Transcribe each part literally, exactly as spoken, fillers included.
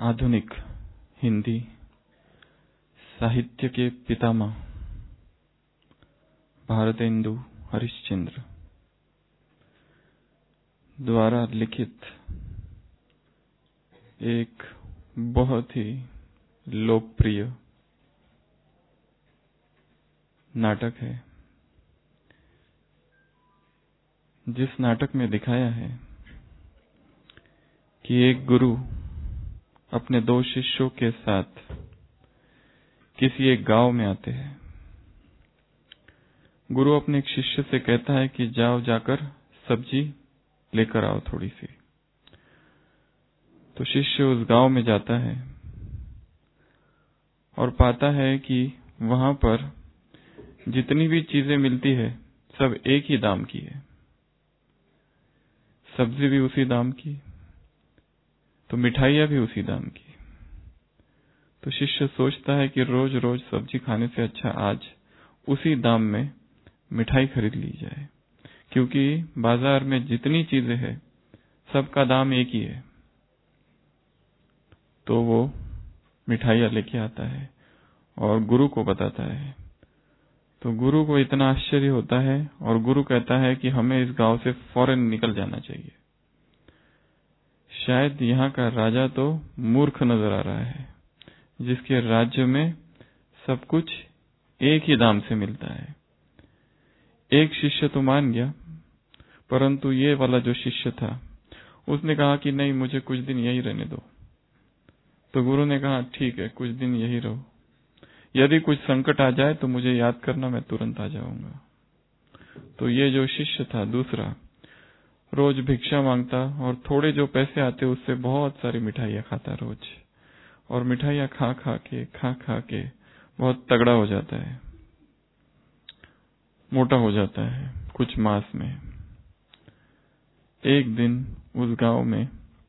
आधुनिक हिंदी साहित्य के पितामह भारतेंदु हरिश्चंद्र द्वारा लिखित एक बहुत ही लोकप्रिय नाटक है, जिस नाटक में दिखाया है कि एक गुरु अपने दो शिष्यों के साथ किसी एक गांव में आते हैं। गुरु अपने एक शिष्य से कहता है कि जाओ जाकर सब्जी लेकर आओ थोड़ी सी। तो शिष्य उस गांव में जाता है और पाता है कि वहां पर जितनी भी चीजें मिलती है सब एक ही दाम की है। सब्जी भी उसी दाम की, तो मिठाइयां भी उसी दाम की। तो शिष्य सोचता है कि रोज रोज सब्जी खाने से अच्छा आज उसी दाम में मिठाई खरीद ली जाए, क्योंकि बाजार में जितनी चीजें हैं सबका दाम एक ही है। तो वो मिठाइयां लेके आता है और गुरु को बताता है। तो गुरु को इतना आश्चर्य होता है और गुरु कहता है कि हमें इस गांव से फौरन निकल जाना चाहिए। शायद यहाँ का राजा तो मूर्ख नजर आ रहा है, जिसके राज्य में सब कुछ एक ही दाम से मिलता है। एक शिष्य तो मान गया, परंतु ये वाला जो शिष्य था उसने कहा कि नहीं, मुझे कुछ दिन यही रहने दो। तो गुरु ने कहा ठीक है, कुछ दिन यही रहो, यदि कुछ संकट आ जाए तो मुझे याद करना, मैं तुरंत आ जाऊंगा। तो ये जो शिष्य था दूसरा, रोज भिक्षा मांगता और थोड़े जो पैसे आते उससे बहुत सारी मिठाइयां खाता रोज, और मिठाइयां खा खा के खा खा के बहुत तगड़ा हो जाता है, मोटा हो जाता है कुछ मास में। एक दिन उस गांव में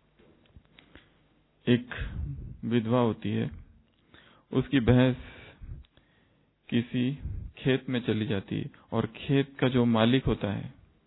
एक विधवा होती है, उसकी भैंस किसी खेत में चली जाती है और खेत का जो मालिक होता है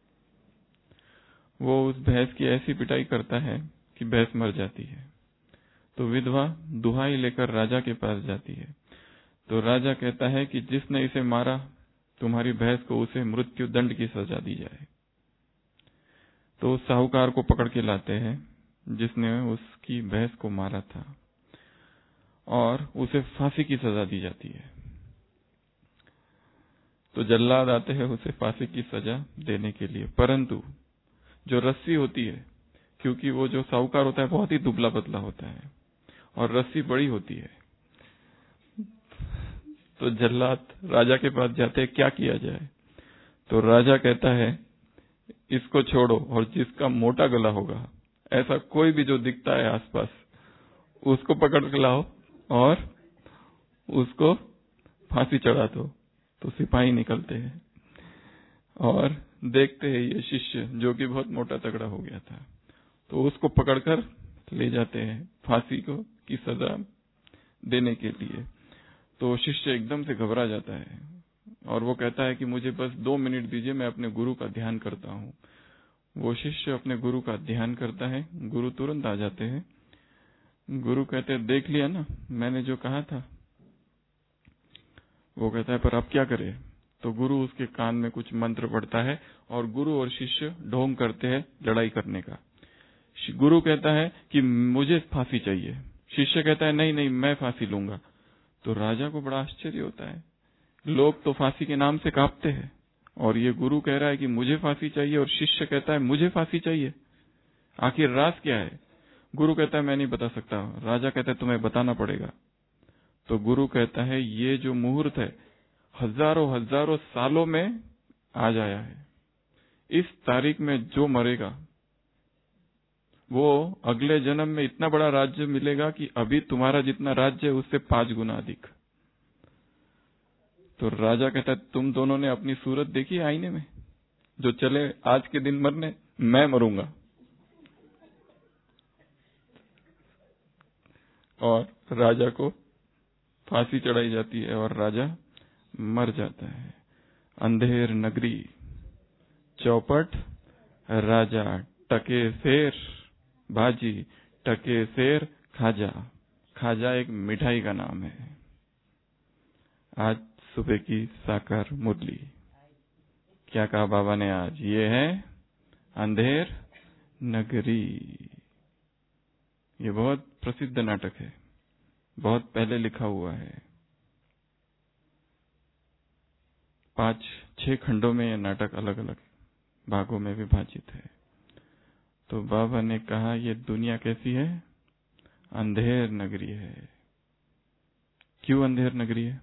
वो उस भैंस की ऐसी पिटाई करता है कि भैंस मर जाती है। तो विधवा दुहाई लेकर राजा के पास जाती है। तो राजा कहता है कि जिसने इसे मारा, तुम्हारी भैंस को उसे मृत्यु दंड की सजा दी जाए। तो उस साहूकार को पकड़ के लाते हैं जिसने उसकी भैंस को मारा था, और उसे फांसी की सजा दी जाती है। तो जल्लाद आते हैं उसे फांसी की सजा देने के लिए, परंतु जो रस्सी होती है, क्योंकि वो जो साहूकार होता है बहुत ही दुबला पतला होता है और रस्सी बड़ी होती है, तो जल्लाद राजा के पास जाते हैं, क्या किया जाए। तो राजा कहता है इसको छोड़ो, और जिसका मोटा गला होगा, ऐसा कोई भी जो दिखता है आसपास, उसको पकड़ के लाओ और उसको फांसी चढ़ा दो। तो सिपाही निकलते हैं और देखते हैं ये शिष्य जो कि बहुत मोटा तगड़ा हो गया था, तो उसको पकड़कर ले जाते हैं फांसी को की सजा देने के लिए। तो शिष्य एकदम से घबरा जाता है और वो कहता है कि मुझे बस दो मिनट दीजिए, मैं अपने गुरु का ध्यान करता हूँ। वो शिष्य अपने गुरु का ध्यान करता है, गुरु तुरंत आ जाते हैं। गुरु कहते हैं देख लिया ना मैंने जो कहा था। वो कहता है पर अब क्या करे। तो गुरु उसके कान में कुछ मंत्र पढ़ता है और गुरु और शिष्य ढोंग करते हैं लड़ाई करने का। गुरु कहता है कि मुझे फांसी चाहिए, शिष्य कहता है नहीं नहीं मैं फांसी लूंगा। तो राजा को बड़ा आश्चर्य होता है, लोग तो फांसी के नाम से कांपते हैं और ये गुरु कह रहा है कि मुझे फांसी चाहिए, और शिष्य कहता है मुझे फांसी चाहिए, आखिर राज क्या है। गुरु कहता है मैं नहीं बता सकता। राजा कहता है तुम्हें बताना पड़ेगा। तो गुरु कहता है ये जो मुहूर्त है हजारों हजारों सालों में आज आया है, इस तारीख में जो मरेगा वो अगले जन्म में इतना बड़ा राज्य मिलेगा कि अभी तुम्हारा जितना राज्य है उससे पांच गुना अधिक। तो राजा कहता है तुम दोनों ने अपनी सूरत देखी आईने में, जो चले आज के दिन मरने, मैं मरूंगा। और राजा को फांसी चढ़ाई जाती है और राजा मर जाता है। अंधेर नगरी चौपट राजा टके शेर भाजी टके शेर खाजा। खाजा एक मिठाई का नाम है। आज सुबह की साकार मुरली, क्या कहा बाबा ने आज? ये है अंधेर नगरी। ये बहुत प्रसिद्ध नाटक है, बहुत पहले लिखा हुआ है। पांच छह खंडों में यह नाटक अलग अलग भागों में विभाजित है। तो बाबा ने कहा ये दुनिया कैसी है? अंधेर नगरी है। क्यों अंधेर नगरी है?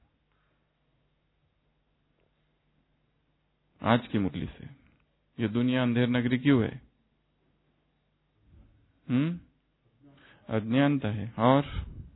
आज की मुरली से ये दुनिया अंधेर नगरी क्यों है? हम्म अज्ञानता है और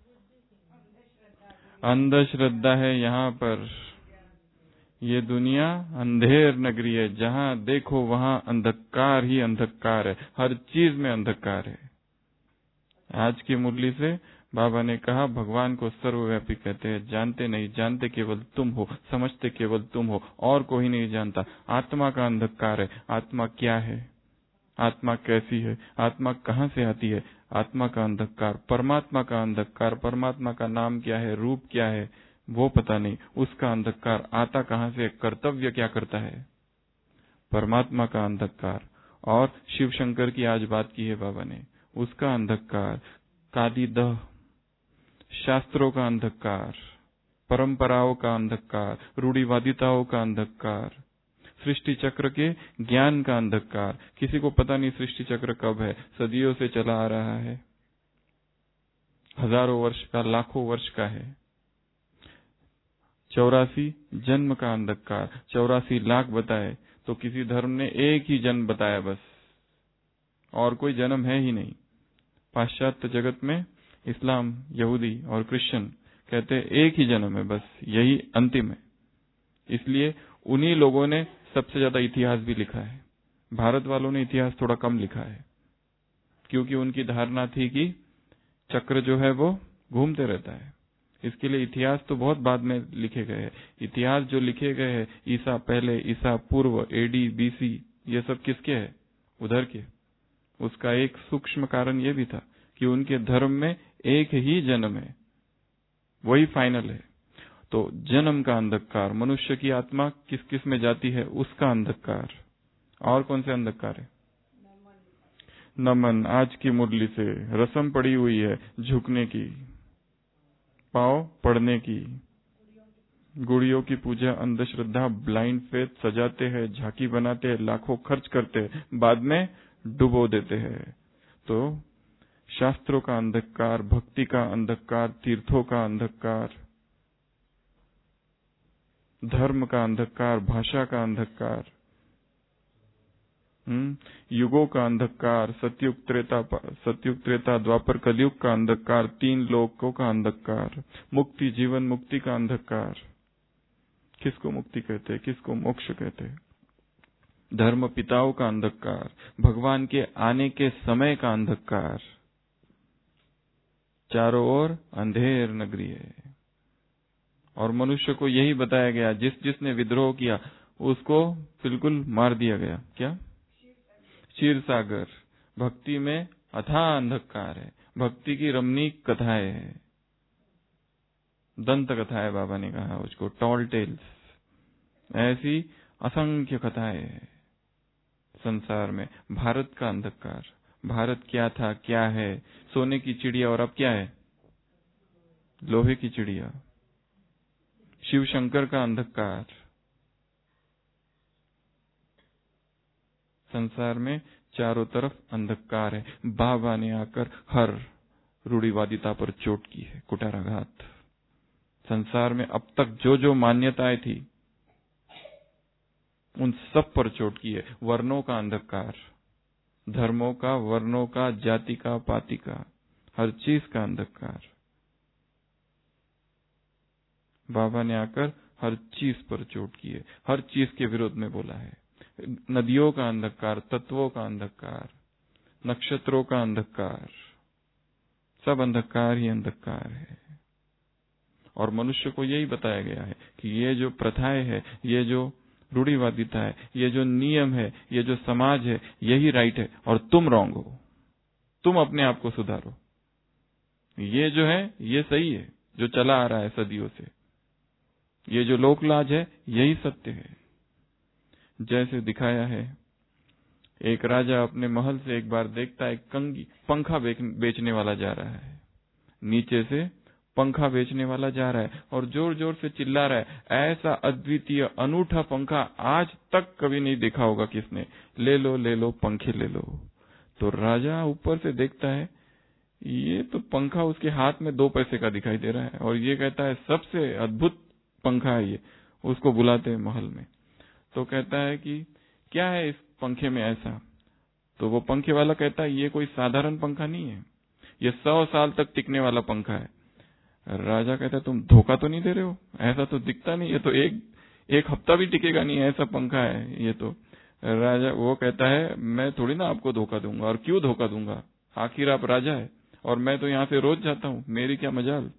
अंधश्रद्धा है। यहाँ पर ये दुनिया अंधेर नगरी है, जहाँ देखो वहाँ अंधकार ही अंधकार है, हर चीज में अंधकार है। आज की मुरली से बाबा ने कहा भगवान को सर्वव्यापी कहते हैं, जानते नहीं, जानते केवल तुम हो, समझते केवल तुम हो, और कोई नहीं जानता। आत्मा का अंधकार है। आत्मा क्या है? आत्मा कैसी है? आत्मा कहाँ से आती है? आत्मा का अंधकार, परमात्मा का अंधकार। परमात्मा का नाम क्या है, रूप क्या है, वो पता नहीं। उसका अंधकार आता कहाँ से? कर्तव्य क्या करता है? परमात्मा का अंधकार। और शिव शंकर की आज बात की है बाबा ने, उसका अंधकार, काली दह, शास्त्रों का अंधकार, परंपराओं का अंधकार, रूढ़िवादिताओं का अंधकार, सृष्टि चक्र के ज्ञान का अंधकार। किसी को पता नहीं सृष्टि चक्र कब है, सदियों से चला आ रहा है, हजारों वर्ष का, लाखों वर्ष का है। चौरासी जन्म का अंधकार, चौरासी लाख बताए तो किसी धर्म ने एक ही जन्म बताया बस, और कोई जन्म है ही नहीं। पाश्चात्य जगत में इस्लाम, यहूदी और क्रिश्चियन कहते हैं एक ही जन्म है बस, यही अंतिम है। इसलिए उन्हीं लोगों ने सबसे ज्यादा इतिहास भी लिखा है। भारत वालों ने इतिहास थोड़ा कम लिखा है, क्योंकि उनकी धारणा थी कि चक्र जो है वो घूमते रहता है। इसके लिए इतिहास तो बहुत बाद में लिखे गए हैं। इतिहास जो लिखे गए हैं, ईसा पहले, ईसा पूर्व, एडी, बीसी, ये सब किसके है? उधर के। उसका एक सूक्ष्म कारण ये भी था कि उनके धर्म में एक ही जन्म है, वही फाइनल है। तो जन्म का अंधकार, मनुष्य की आत्मा किस किस में जाती है, उसका अंधकार। और कौन से अंधकार है? नमन। आज की मुरली से रस्म पड़ी हुई है झुकने की, पाँव पड़ने की, गुड़ियों की पूजा, अंधश्रद्धा, ब्लाइंड फेथ, सजाते हैं, झांकी बनाते हैं, लाखों खर्च करते हैं, बाद में डुबो देते हैं। तो शास्त्रों का अंधकार, भक्ति का अंधकार, तीर्थों का अंधकार, धर्म का अंधकार, भाषा का अंधकार, हम्म युगों का अंधकार, सतयुग त्रेता, सतयुग त्रेता द्वापर कलयुग का अंधकार, तीन लोकों का अंधकार, मुक्ति, जीवन मुक्ति का अंधकार। किसको मुक्ति कहते हैं, किसको मोक्ष कहते हैं? धर्म पिताओं का अंधकार, भगवान के आने के समय का अंधकार। चारों ओर अंधेर नगरी है। और मनुष्य को यही बताया गया, जिस जिसने विद्रोह किया उसको बिल्कुल मार दिया गया। क्या? क्षीर सागर। भक्ति में अथाह अंधकार है। भक्ति की रमणीक कथाएं है, दंत कथाएं बाबा ने कहा उसको, टॉल टेल्स। ऐसी असंख्य कथाएं है संसार में। भारत का अंधकार, भारत क्या था, क्या है, सोने की चिड़िया और अब क्या है, लोहे की चिड़िया। शिव शंकर का अंधकार। संसार में चारों तरफ अंधकार है। बाबा ने आकर हर रूढ़िवादिता पर चोट की है, कुठाराघात। संसार में अब तक जो जो मान्यताएं थी उन सब पर चोट की है। वर्णों का अंधकार, धर्मों का, वर्णों का, जाति का, पाति का, हर चीज का अंधकार। बाबा ने आकर हर चीज पर चोट की है, हर चीज के विरोध में बोला है। नदियों का अंधकार, तत्वों का अंधकार, नक्षत्रों का अंधकार, सब अंधकार ही अंधकार है। और मनुष्य को यही बताया गया है कि ये जो प्रथाएं है, ये जो रूढ़िवादिता है, ये जो नियम है, ये जो समाज है, यही राइट है और तुम रॉन्ग हो। तुम अपने आप को सुधारो। ये जो है ये सही है, जो चला आ रहा है सदियों से, ये जो लोकलाज है यही सत्य है। जैसे दिखाया है, एक राजा अपने महल से एक बार देखता है कंगी पंखा बेचने वाला जा रहा है, नीचे से पंखा बेचने वाला जा रहा है और जोर जोर से चिल्ला रहा है, ऐसा अद्वितीय अनूठा पंखा आज तक कभी नहीं देखा होगा किसने, ले लो ले लो पंखे ले लो। तो राजा ऊपर से देखता है, ये तो पंखा उसके हाथ में दो पैसे का दिखाई दे रहा है और ये कहता है सबसे अद्भुत पंखा है ये। उसको बुलाते हैं महल में, तो कहता है कि क्या है इस पंखे में ऐसा? तो वो पंखे वाला कहता है ये कोई साधारण पंखा नहीं है, ये सौ साल तक टिकने वाला पंखा है। राजा कहता है तुम धोखा तो नहीं दे रहे हो, ऐसा तो दिखता नहीं, ये तो एक एक हफ्ता भी टिकेगा नहीं ऐसा पंखा है ये तो। राजा वो कहता है मैं थोड़ी ना आपको धोखा दूंगा, और क्यों धोखा दूंगा, आखिर आप राजा है और मैं तो यहाँ से रोज जाता हूँ, मेरी क्या मजाल।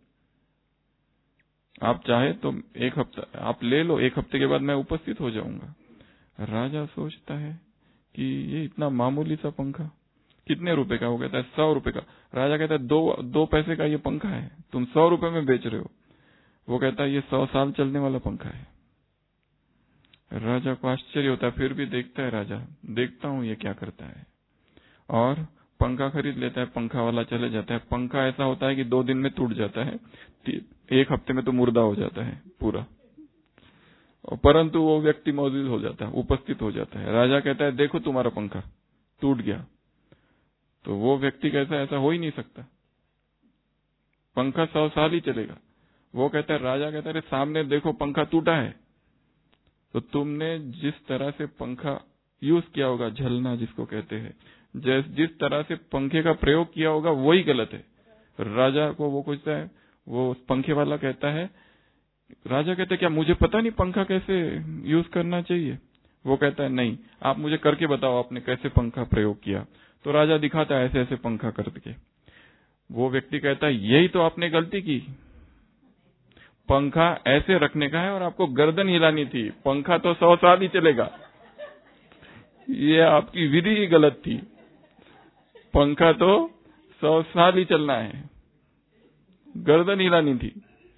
आप चाहे तो एक हफ्ता आप ले लो, एक हफ्ते के बाद मैं उपस्थित हो जाऊंगा। राजा सोचता है कि ये इतना मामूली सा पंखा, कितने रुपए का? वो कहता है सौ रुपए का। राजा कहता है दो दो पैसे का ये पंखा है, तुम सौ रुपए में बेच रहे हो। वो कहता है ये सौ साल चलने वाला पंखा है। राजा को आश्चर्य होता है, फिर भी देखता है राजा, देखता हूँ ये क्या करता है, और पंखा खरीद लेता है। पंखा वाला चले जाता है। पंखा ऐसा होता है कि दो दिन में टूट जाता है, एक हफ्ते में तो मुर्दा हो जाता है पूरा, परंतु वो व्यक्ति मौजूद हो जाता है, उपस्थित हो जाता है। राजा कहता है देखो तुम्हारा पंखा टूट गया। तो वो व्यक्ति कहता है ऐसा हो ही नहीं सकता, पंखा सौ साल ही चलेगा। वो कहता है, राजा कहता है सामने देखो पंखा टूटा है। तो तुमने जिस तरह से पंखा यूज किया होगा, झलना जिसको कहते हैं, जिस जिस तरह से पंखे का प्रयोग किया होगा वही गलत है। राजा को वो पूछता है, वो पंखे वाला कहता है, राजा कहते क्या मुझे पता नहीं पंखा कैसे यूज करना चाहिए? वो कहता है नहीं, आप मुझे करके बताओ आपने कैसे पंखा प्रयोग किया। तो राजा दिखाता है ऐसे ऐसे पंखा करके। वो व्यक्ति कहता है यही तो आपने गलती की, पंखा ऐसे रखने का है और आपको गर्दन हिलानी थी, पंखा तो सौ साल ही चलेगा। ये आपकी विधि ही गलत थी, पंखा तो सौ साल ही चलना है, गर्दन हिलानी थी।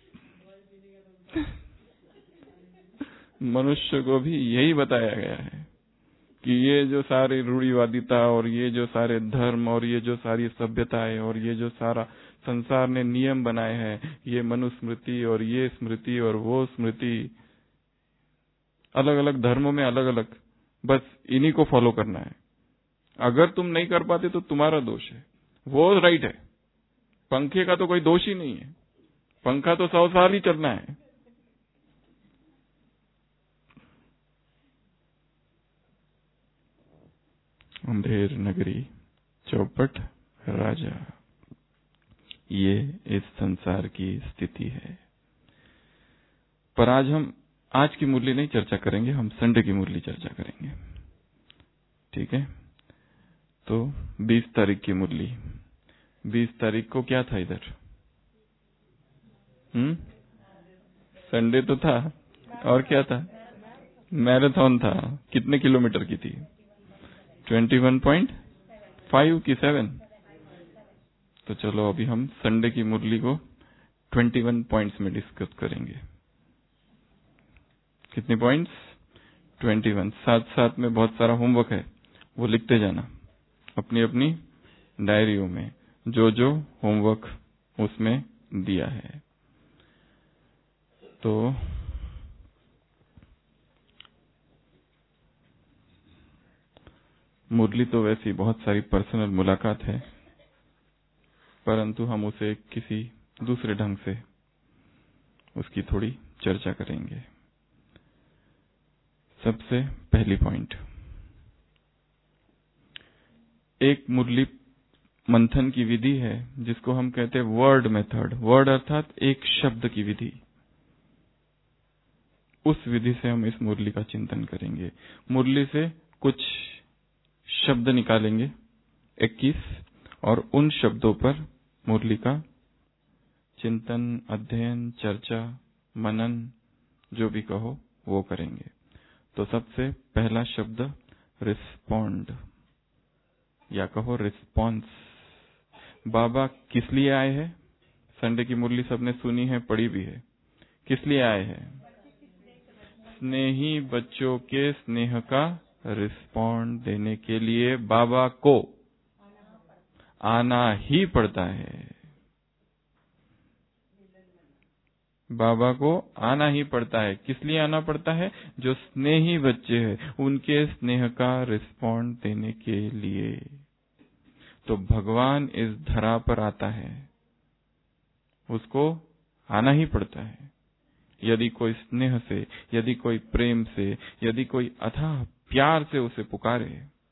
मनुष्य को भी यही बताया गया है कि ये जो सारी रूढ़िवादिता और ये जो सारे धर्म और ये जो सारी सभ्यताएं और ये जो सारा संसार ने नियम बनाए हैं, ये मनुस्मृति और ये स्मृति और वो स्मृति, अलग अलग धर्मों में अलग अलग, बस इन्हीं को फॉलो करना है। अगर तुम नहीं कर पाते तो तुम्हारा दोष है, वो राइट है। पंखे का तो कोई दोष ही नहीं है, पंखा तो सौ साल ही चलना है। अंधेर नगरी चौपट राजा, ये इस संसार की स्थिति है। पर आज हम आज की मुरली नहीं चर्चा करेंगे, हम संडे की मुरली चर्चा करेंगे, ठीक है? तो बीस तारीख की मुरली, बीस तारीख को क्या था इधर? हम्म संडे तो था, और क्या था? मैराथन था। कितने किलोमीटर की थी? इक्कीस पॉइंट पाँच की सेवन। तो चलो अभी हम संडे की मुरली को इक्कीस पॉइंट्स में डिस्कस करेंगे। कितने पॉइंट्स? इक्कीस। साथ साथ में बहुत सारा होमवर्क है, वो लिखते जाना अपनी अपनी डायरियों में, जो जो होमवर्क उसमें दिया है। तो मुरली तो वैसी बहुत सारी पर्सनल मुलाकात है, परंतु हम उसे किसी दूसरे ढंग से उसकी थोड़ी चर्चा करेंगे। सबसे पहली पॉइंट, एक मुरली मंथन की विधि है जिसको हम कहते हैं वर्ड मेथड। वर्ड अर्थात एक शब्द की विधि। उस विधि से हम इस मुरली का चिंतन करेंगे। मुरली से कुछ शब्द निकालेंगे इक्कीस, और उन शब्दों पर मुरली का चिंतन, अध्ययन, चर्चा, मनन, जो भी कहो वो करेंगे। तो सबसे पहला शब्द रिस्पोंड, या कहो रिस्पॉन्स। बाबा किस लिए आए हैं? संडे की मुरली सबने सुनी है, पढ़ी भी है। किस लिए आए हैं? स्नेही बच्चों के स्नेह का रिस्पॉन्ड देने के लिए बाबा को आना ही पड़ता है। बाबा को आना ही पड़ता है। किस लिए आना पड़ता है? जो स्नेही बच्चे हैं उनके स्नेह का रिस्पॉन्ड देने के लिए। तो भगवान इस धरा पर आता है, उसको आना ही पड़ता है। यदि कोई स्नेह से, यदि कोई प्रेम से, यदि कोई अथाह प्यार से उसे पुकारे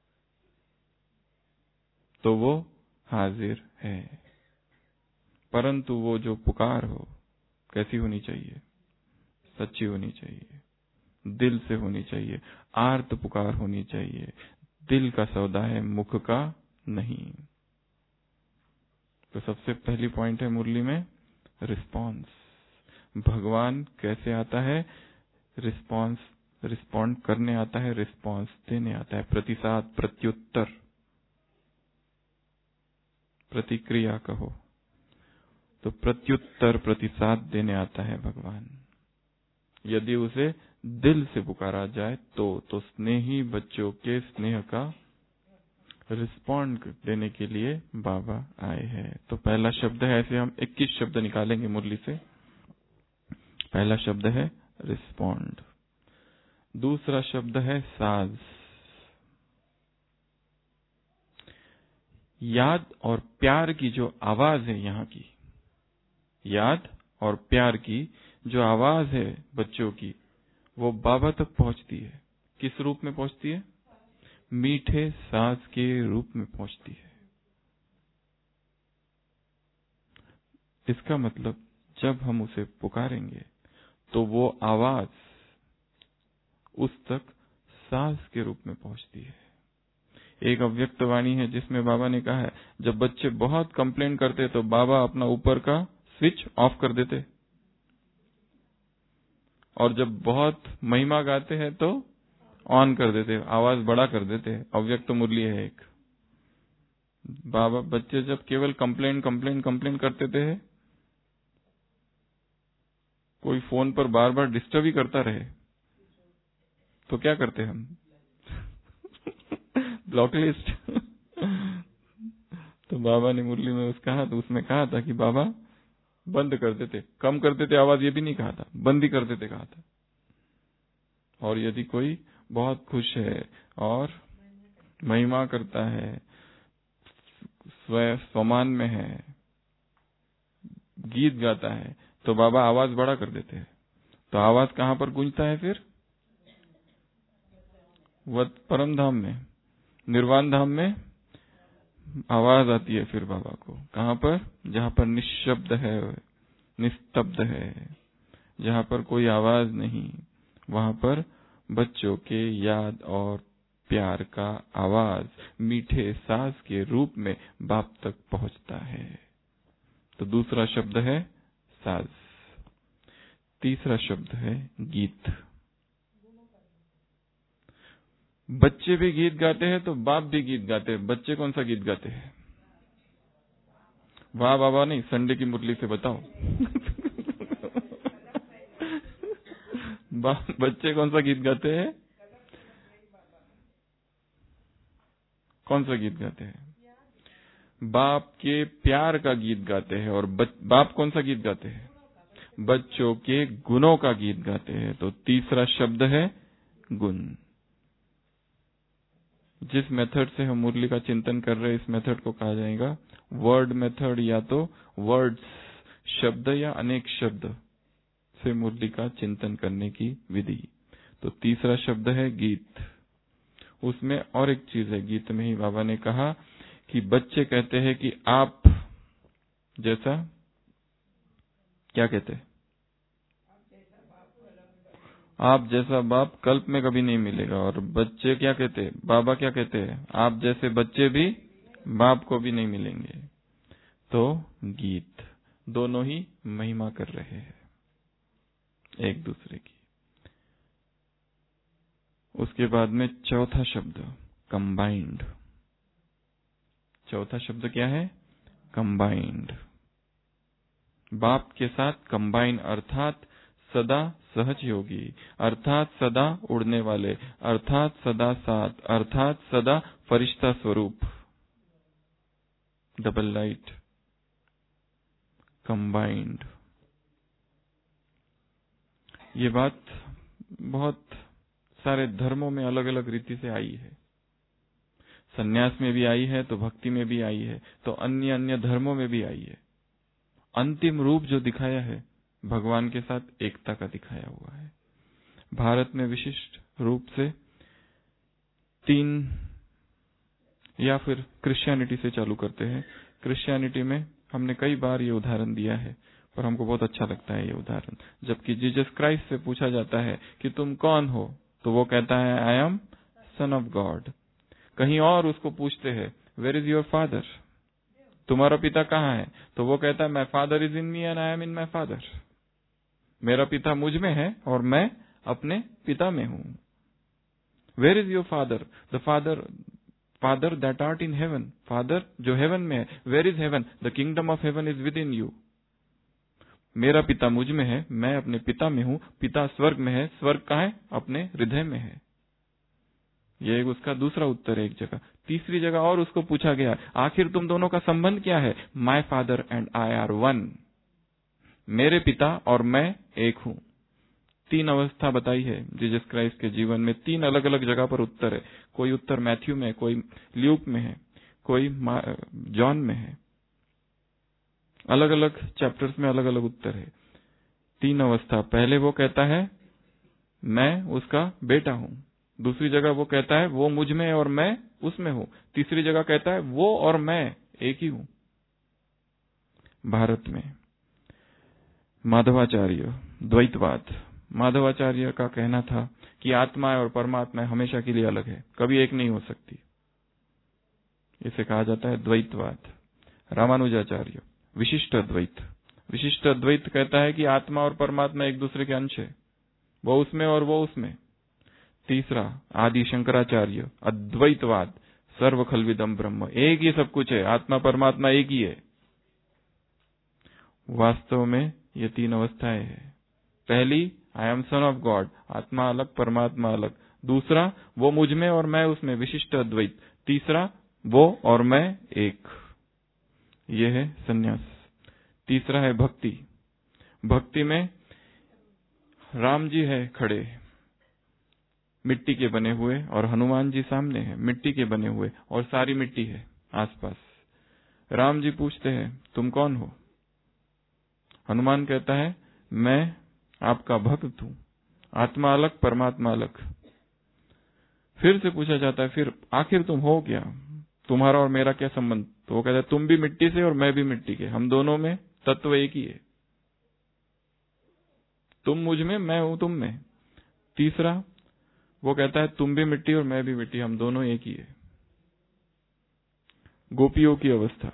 तो वो हाजिर है। परंतु वो जो पुकार हो कैसी होनी चाहिए? सच्ची होनी चाहिए, दिल से होनी चाहिए, आर्त पुकार होनी चाहिए। दिल का सौदा है, मुख का नहीं। तो सबसे पहली पॉइंट है मुरली में रिस्पॉन्स। भगवान कैसे आता है? रिस्पॉन्स, रिस्पॉन्ड करने आता है, रिस्पॉन्स देने आता है। प्रतिसाद, प्रत्युत्तर, प्रतिक्रिया कहो तो प्रत्युत्तर, प्रतिसाद देने आता है भगवान। यदि उसे दिल से पुकारा जाए तो तो स्नेही बच्चों के स्नेह का रिस्पॉन्ड देने के लिए बाबा आए हैं। तो पहला शब्द है, ऐसे हम इक्कीस शब्द निकालेंगे मुरली से। पहला शब्द है रिस्पॉन्ड, दूसरा शब्द है साज। याद और प्यार की जो आवाज है, यहाँ की याद और प्यार की जो आवाज है बच्चों की, वो बाबा तक पहुंचती है। किस रूप में पहुंचती है? मीठे साज के रूप में पहुंचती है। इसका मतलब जब हम उसे पुकारेंगे तो वो आवाज उस तक साज के रूप में पहुंचती है। एक अव्यक्त वाणी है जिसमें बाबा ने कहा है, जब बच्चे बहुत कंप्लेन करते तो बाबा अपना ऊपर का स्विच ऑफ कर देते, और जब बहुत महिमा गाते हैं तो ऑन कर देते, आवाज बड़ा कर देते। अव्यक्त मुरली है एक। बाबा बच्चे जब केवल कंप्लेन कंप्लेन कंप्लेन करते थे, कोई फोन पर बार बार डिस्टर्ब ही करता रहे तो क्या करते हम? Block list. तो बाबा ने मुरली में उस कहा तो उसमें कहा था कि बाबा बंद कर देते, कम कर देते आवाज, ये भी नहीं कहा था, बंद ही कर देते कहा था। और यदि कोई बहुत खुश है और महिमा करता है, स्वयं स्वमान में है, गीत गाता है, तो बाबा आवाज बड़ा कर देते हैं। तो आवाज कहां पर गूंजता है फिर? वत परम धाम में, निर्वाण धाम में आवाज आती है फिर बाबा को। कहां पर? जहां पर निशब्द है, निस्तब्ध है, जहां पर कोई आवाज नहीं, वहां पर बच्चों के याद और प्यार का आवाज मीठे साज के रूप में बाप तक पहुंचता है। तो दूसरा शब्द है साज। तीसरा शब्द है गीत। बच्चे भी गीत गाते हैं तो बाप भी गीत गाते हैं। बच्चे कौन सा गीत गाते हैं? वाह बाबा नहीं, संडे की मुरली से बताओ। बच्चे कौन सा गीत गाते हैं? कौन सा गीत गाते हैं? बाप के प्यार का गीत गाते हैं। और बाप कौन सा गीत गाते हैं? बच्चों के गुणों का गीत गाते हैं। तो तीसरा शब्द है गुण। जिस मेथड से हम मुरली का चिंतन कर रहे हैं, इस मेथड को कहा जाएगा वर्ड मेथड, या तो वर्ड्स, शब्द या अनेक शब्द से मुरली का चिंतन करने की विधि। तो तीसरा शब्द है गीत। उसमें और एक चीज है, गीत में ही बाबा ने कहा कि बच्चे कहते हैं कि आप जैसा, क्या कहते हैं? आप जैसा बाप कल्प में कभी नहीं मिलेगा। और बच्चे क्या कहते हैं? बाबा क्या कहते हैं? आप जैसे बच्चे भी बाप को भी नहीं मिलेंगे। तो गीत, दोनों ही महिमा कर रहे हैं एक दूसरे की। उसके बाद में चौथा शब्द कंबाइंड। चौथा शब्द क्या है? कंबाइंड। बाप के साथ कंबाइन, अर्थात सदा सहयोगी, अर्थात सदा उड़ने वाले, अर्थात सदा साथ, अर्थात सदा फरिश्ता स्वरूप, डबल लाइट, कंबाइंड। ये बात बहुत सारे धर्मों में अलग अलग रीति से आई है। सन्यास में भी आई है, तो भक्ति में भी आई है, तो अन्य अन्य धर्मों में भी आई है। अंतिम रूप जो दिखाया है भगवान के साथ एकता का दिखाया हुआ है। भारत में विशिष्ट रूप से तीन, या फिर क्रिश्चियनिटी से चालू करते हैं। क्रिश्चियनिटी में हमने कई बार ये उदाहरण दिया है, पर हमको बहुत अच्छा लगता है ये उदाहरण। जबकि जीसस क्राइस्ट से पूछा जाता है कि तुम कौन हो, तो वो कहता है I am son of God. कहीं और उसको पूछते हैं वेयर इज योर फादर, तुम्हारा पिता कहाँ है, तो वो कहता है my father is in me and I am in my father. मेरा पिता मुझ में है और मैं अपने पिता में हूं। Where is your father, the father father that art in heaven, father जो हेवन में है। Where is heaven, the kingdom of heaven is within you. मेरा पिता मुझ में है, मैं अपने पिता में हूं। पिता स्वर्ग में है, स्वर्ग कहाँ है, अपने हृदय में है। ये उसका दूसरा उत्तर है एक जगह। तीसरी जगह और उसको पूछा गया आखिर तुम दोनों का संबंध क्या है, my father and I are one, मेरे पिता और मैं एक हूं। तीन अवस्था बताई है जीसस क्राइस्ट के जीवन में। तीन अलग अलग जगह पर उत्तर है। कोई उत्तर मैथ्यू में, कोई ल्यूक में है, कोई जॉन में है। अलग अलग चैप्टर्स में अलग अलग उत्तर है। तीन अवस्था, पहले वो कहता है मैं उसका बेटा हूं, दूसरी जगह वो कहता है वो मुझ में और मैं उसमें हूं, तीसरी जगह कहता है वो और मैं एक ही हूं। भारत में माधवाचार्य, द्वैतवाद, माधवाचार्य का कहना था कि आत्मा और परमात्मा हमेशा के लिए अलग है, कभी एक नहीं हो सकती। इसे कहा जाता है द्वैतवाद। रामानुजाचार्य विशिष्ट अद्वैत, विशिष्ट अद्वैत कहता है कि आत्मा और परमात्मा एक दूसरे के अंश है, वो उसमें और वो उसमें। तीसरा आदि शंकराचार्य अद्वैतवाद, सर्व खलविदम ब्रह्म, एक ही सब कुछ है, आत्मा परमात्मा एक ही है। वास्तव में ये तीन अवस्थाएं हैं। पहली I am son of God, आत्मा अलग परमात्मा अलग। दूसरा वो मुझ में और मैं उसमें, विशिष्ट अद्वैत। तीसरा वो और मैं एक, ये है संन्यास। तीसरा है भक्ति। भक्ति में राम जी है खड़े मिट्टी के बने हुए, और हनुमान जी सामने है मिट्टी के बने हुए, और सारी मिट्टी है आसपास। राम जी पूछते हैं तुम कौन हो? हनुमान कहता है मैं आपका भक्त हूं। आत्मा अलग परमात्मा अलग। फिर से पूछा जाता है फिर आखिर तुम हो क्या, तुम्हारा और मेरा क्या संबंध? तो वो कहता है तुम भी मिट्टी से और मैं भी मिट्टी के, हम दोनों में तत्व एक ही है। तुम मुझ में, मैं हूं तुम में। तीसरा वो कहता है तुम भी मिट्टी और मैं भी मिट्टी, हम दोनों एक ही है। गोपियों की अवस्था,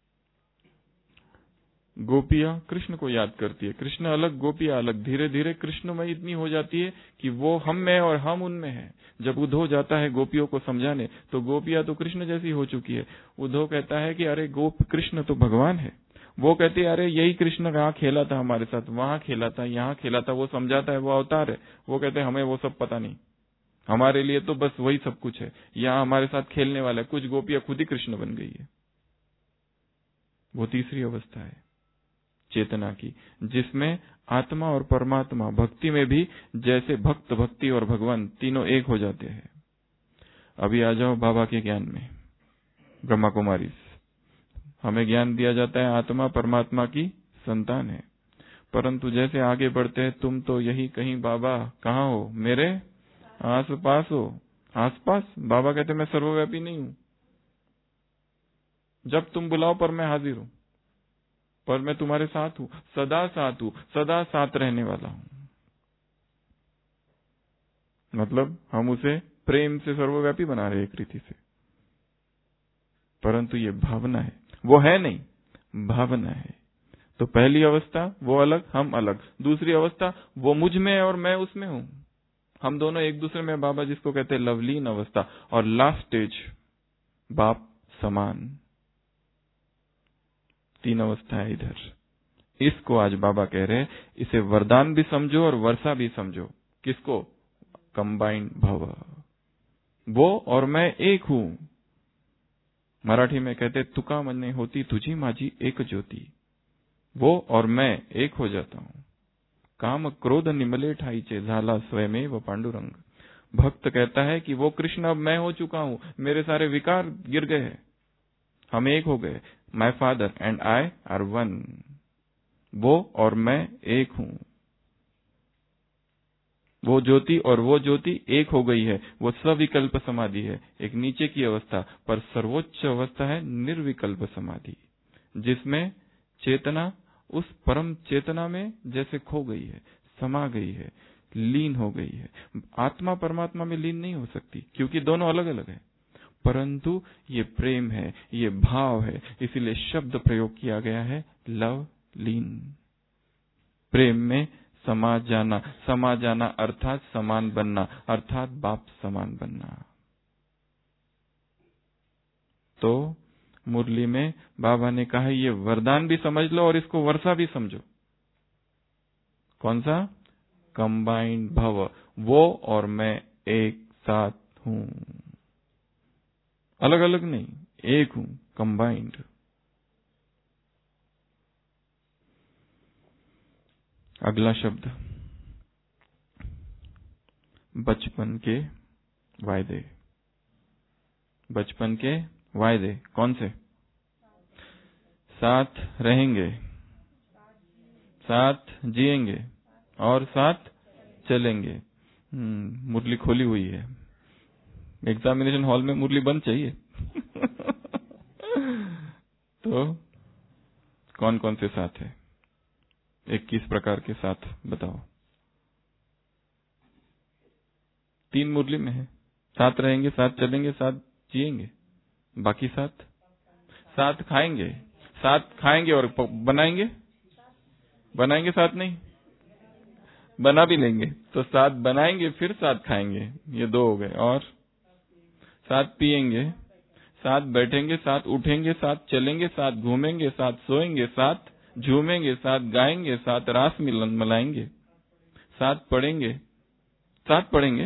गोपियां कृष्ण को याद करती है, कृष्ण अलग गोपियां अलग। धीरे धीरे कृष्णमय इतनी हो जाती है कि वो हम में और हम उनमें है। जब उद्धव जाता है गोपियों को समझाने, तो गोपियां तो कृष्ण जैसी हो चुकी है। उद्धव कहता है कि अरे गोप कृष्ण तो भगवान है। वो कहते हैं अरे यही कृष्ण कहाँ खेला था हमारे साथ, वहां खेला था, यहाँ खेला था। वो समझाता है वो अवतार है। वो कहते हैं हमें वो सब पता नहीं, हमारे लिए तो बस वही सब कुछ है, यहाँ हमारे साथ खेलने वाला है। कुछ गोपियां खुद ही कृष्ण बन गई है। वो तीसरी अवस्था है चेतना की, जिसमें आत्मा और परमात्मा भक्ति में भी जैसे भक्त भक्ति और भगवान तीनों एक हो जाते हैं। अभी आ जाओ बाबा के ज्ञान में। ब्रह्मा कुमारी हमें ज्ञान दिया जाता है आत्मा परमात्मा की संतान है, परंतु जैसे आगे बढ़ते हैं तुम तो यही कहीं बाबा कहाँ हो, मेरे आस पास हो। आसपास बाबा कहते मैं सर्वव्यापी नहीं हूं, जब तुम बुलाओ पर मैं हाजिर हूं, पर मैं तुम्हारे साथ हूं, सदा साथ हूं, सदा साथ रहने वाला हूं। मतलब हम उसे प्रेम से सर्वव्यापी बना रहे एक रीति से, परंतु ये भावना है, वो है नहीं, भावना है। तो पहली अवस्था वो अलग हम अलग, दूसरी अवस्था वो मुझ में और मैं उसमें हूं, हम दोनों एक दूसरे में, बाबा जिसको कहते हैं लवलीन अवस्था। और लास्ट स्टेज बाप समान। तीन अवस्था है इधर। इसको आज बाबा कह रहे हैं, इसे वरदान भी समझो और वर्षा भी समझो। किसको? कंबाइंड भव। वो और मैं एक हूं। मराठी में कहते तुका मने होती तुझी माझी एक ज्योति। वो और मैं एक हो जाता हूं। काम क्रोध निमले ठाईचे झाला स्वयमेव पांडुरंग। भक्त कहता है कि वो कृष्ण अब मैं हो चुका हूं, मेरे सारे विकार गिर गए हैं, हम एक हो गए। My father and I are one. वो और मैं एक हूं। वो ज्योति और वो ज्योति एक हो गई है। वो सविकल्प समाधि है, एक नीचे की अवस्था, पर सर्वोच्च अवस्था है निर्विकल्प समाधि, जिसमें चेतना उस परम चेतना में जैसे खो गई है, समा गई है, लीन हो गई है। आत्मा परमात्मा में लीन नहीं हो सकती, क्योंकि दोनों अलग अलग है, परंतु ये प्रेम है, ये भाव है, इसीलिए शब्द प्रयोग किया गया है लव लीन। प्रेम में समा जाना, समा जाना अर्थात समान बनना, अर्थात बाप समान बनना। तो मुरली में बाबा ने कहा ये वरदान भी समझ लो और इसको वर्षा भी समझो। कौन सा? कंबाइंड भव। वो और मैं एक साथ हूं, अलग अलग नहीं, एक हूं, कंबाइंड। अगला शब्द बचपन के वायदे। बचपन के वायदे कौन से? साथ रहेंगे, साथ जिएंगे और साथ चलेंगे। मुरली खोली हुई है, एग्जामिनेशन हॉल में मुरली बंद चाहिए। तो कौन कौन से साथ है? इक्कीस प्रकार के साथ बताओ। तीन मुरली में है, साथ रहेंगे, साथ चलेंगे, साथ जिएंगे। बाकी साथ? साथ खाएंगे, साथ खाएंगे और बनाएंगे, बनाएंगे साथ नहीं, बना भी लेंगे तो साथ बनाएंगे फिर साथ खाएंगे, ये दो हो गए। और साथ पिएंगे, साथ बैठेंगे, साथ उठेंगे, साथ चलेंगे, साथ घूमेंगे, साथ सोएंगे, साथ झूमेंगे, साथ गाएंगे, साथ रास मिलन मनाएंगे, साथ पढ़ेंगे, साथ पढ़ेंगे।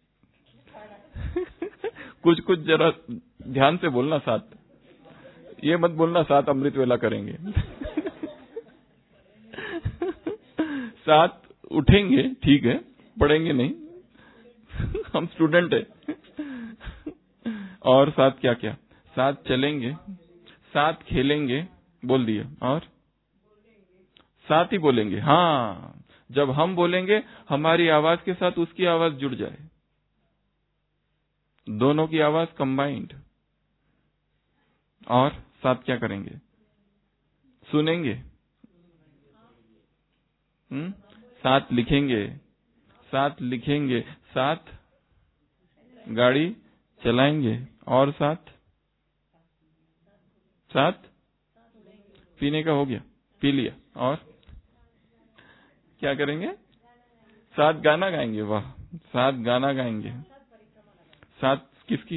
कुछ कुछ जरा ध्यान से बोलना, साथ ये मत बोलना साथ अमृत वेला करेंगे। साथ उठेंगे, ठीक है, पढ़ेंगे नहीं, हम स्टूडेंट है। और साथ क्या क्या? साथ चलेंगे, साथ खेलेंगे, बोल दिया, और साथ ही बोलेंगे। हाँ, जब हम बोलेंगे हमारी आवाज के साथ उसकी आवाज जुड़ जाए, दोनों की आवाज कंबाइंड। और साथ क्या करेंगे? सुनेंगे, हम्म, साथ लिखेंगे, साथ लिखेंगे, साथ गाड़ी चलाएंगे, और साथ साथ पीने का हो गया, पी लिया, और क्या करेंगे? साथ गाना गाएंगे। वाह, साथ गाना गाएंगे। साथ किसकी?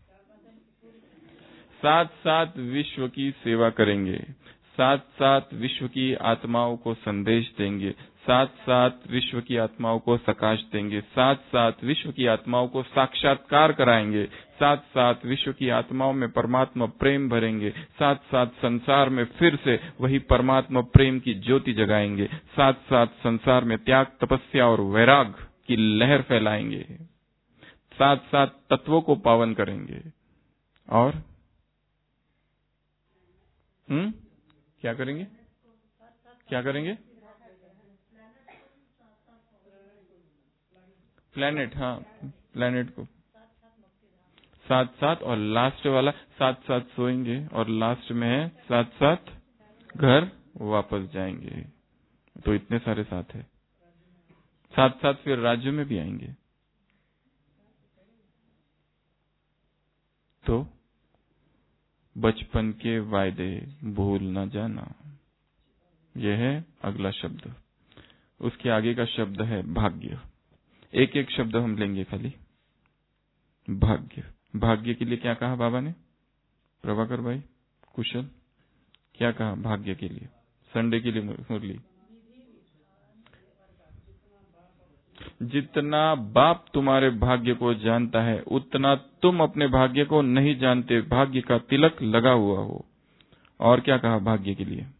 साथ साथ विश्व की सेवा करेंगे, साथ साथ विश्व की आत्माओं को संदेश देंगे, साथ साथ विश्व की आत्माओं को सकाश देंगे, साथ साथ विश्व की आत्माओं को साक्षात्कार कराएंगे, साथ साथ विश्व की आत्माओं में परमात्मा प्रेम भरेंगे, साथ साथ संसार में फिर से वही परमात्मा प्रेम की ज्योति जगाएंगे, साथ साथ संसार में त्याग, तपस्या और वैराग की लहर फैलाएंगे, साथ साथ तत्वों को पावन करेंगे। और हम्म क्या करेंगे? क्या करेंगे? प्लेनेट, हाँ, प्लेनेट को साथ साथ, और लास्ट वाला साथ साथ सोएंगे, और लास्ट में है साथ साथ घर वापस जाएंगे। तो इतने सारे साथ है। साथ साथ फिर राज्य में भी आएंगे। तो बचपन के वायदे भूल न जाना, यह है अगला शब्द। उसके आगे का शब्द है भाग्य। एक एक शब्द हम लेंगे खाली। भाग्य, भाग्य के लिए क्या कहा बाबा ने? प्रभाकर भाई, कुशल, क्या कहा भाग्य के लिए? संडे के लिए मुरली। जितना बाप तुम्हारे भाग्य को जानता है उतना तुम अपने भाग्य को नहीं जानते। भाग्य का तिलक लगा हुआ हो। और क्या कहा भाग्य के लिए?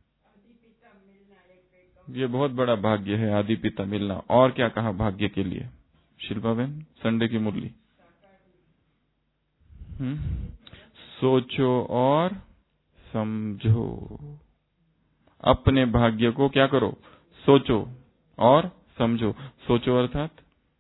ये बहुत बड़ा भाग्य है आदि पिता मिलना। और क्या कहा भाग्य के लिए? शिल्पा बहन, संडे की मुरली। हम्म सोचो और समझो। अपने भाग्य को क्या करो? सोचो और समझो। सोचो अर्थात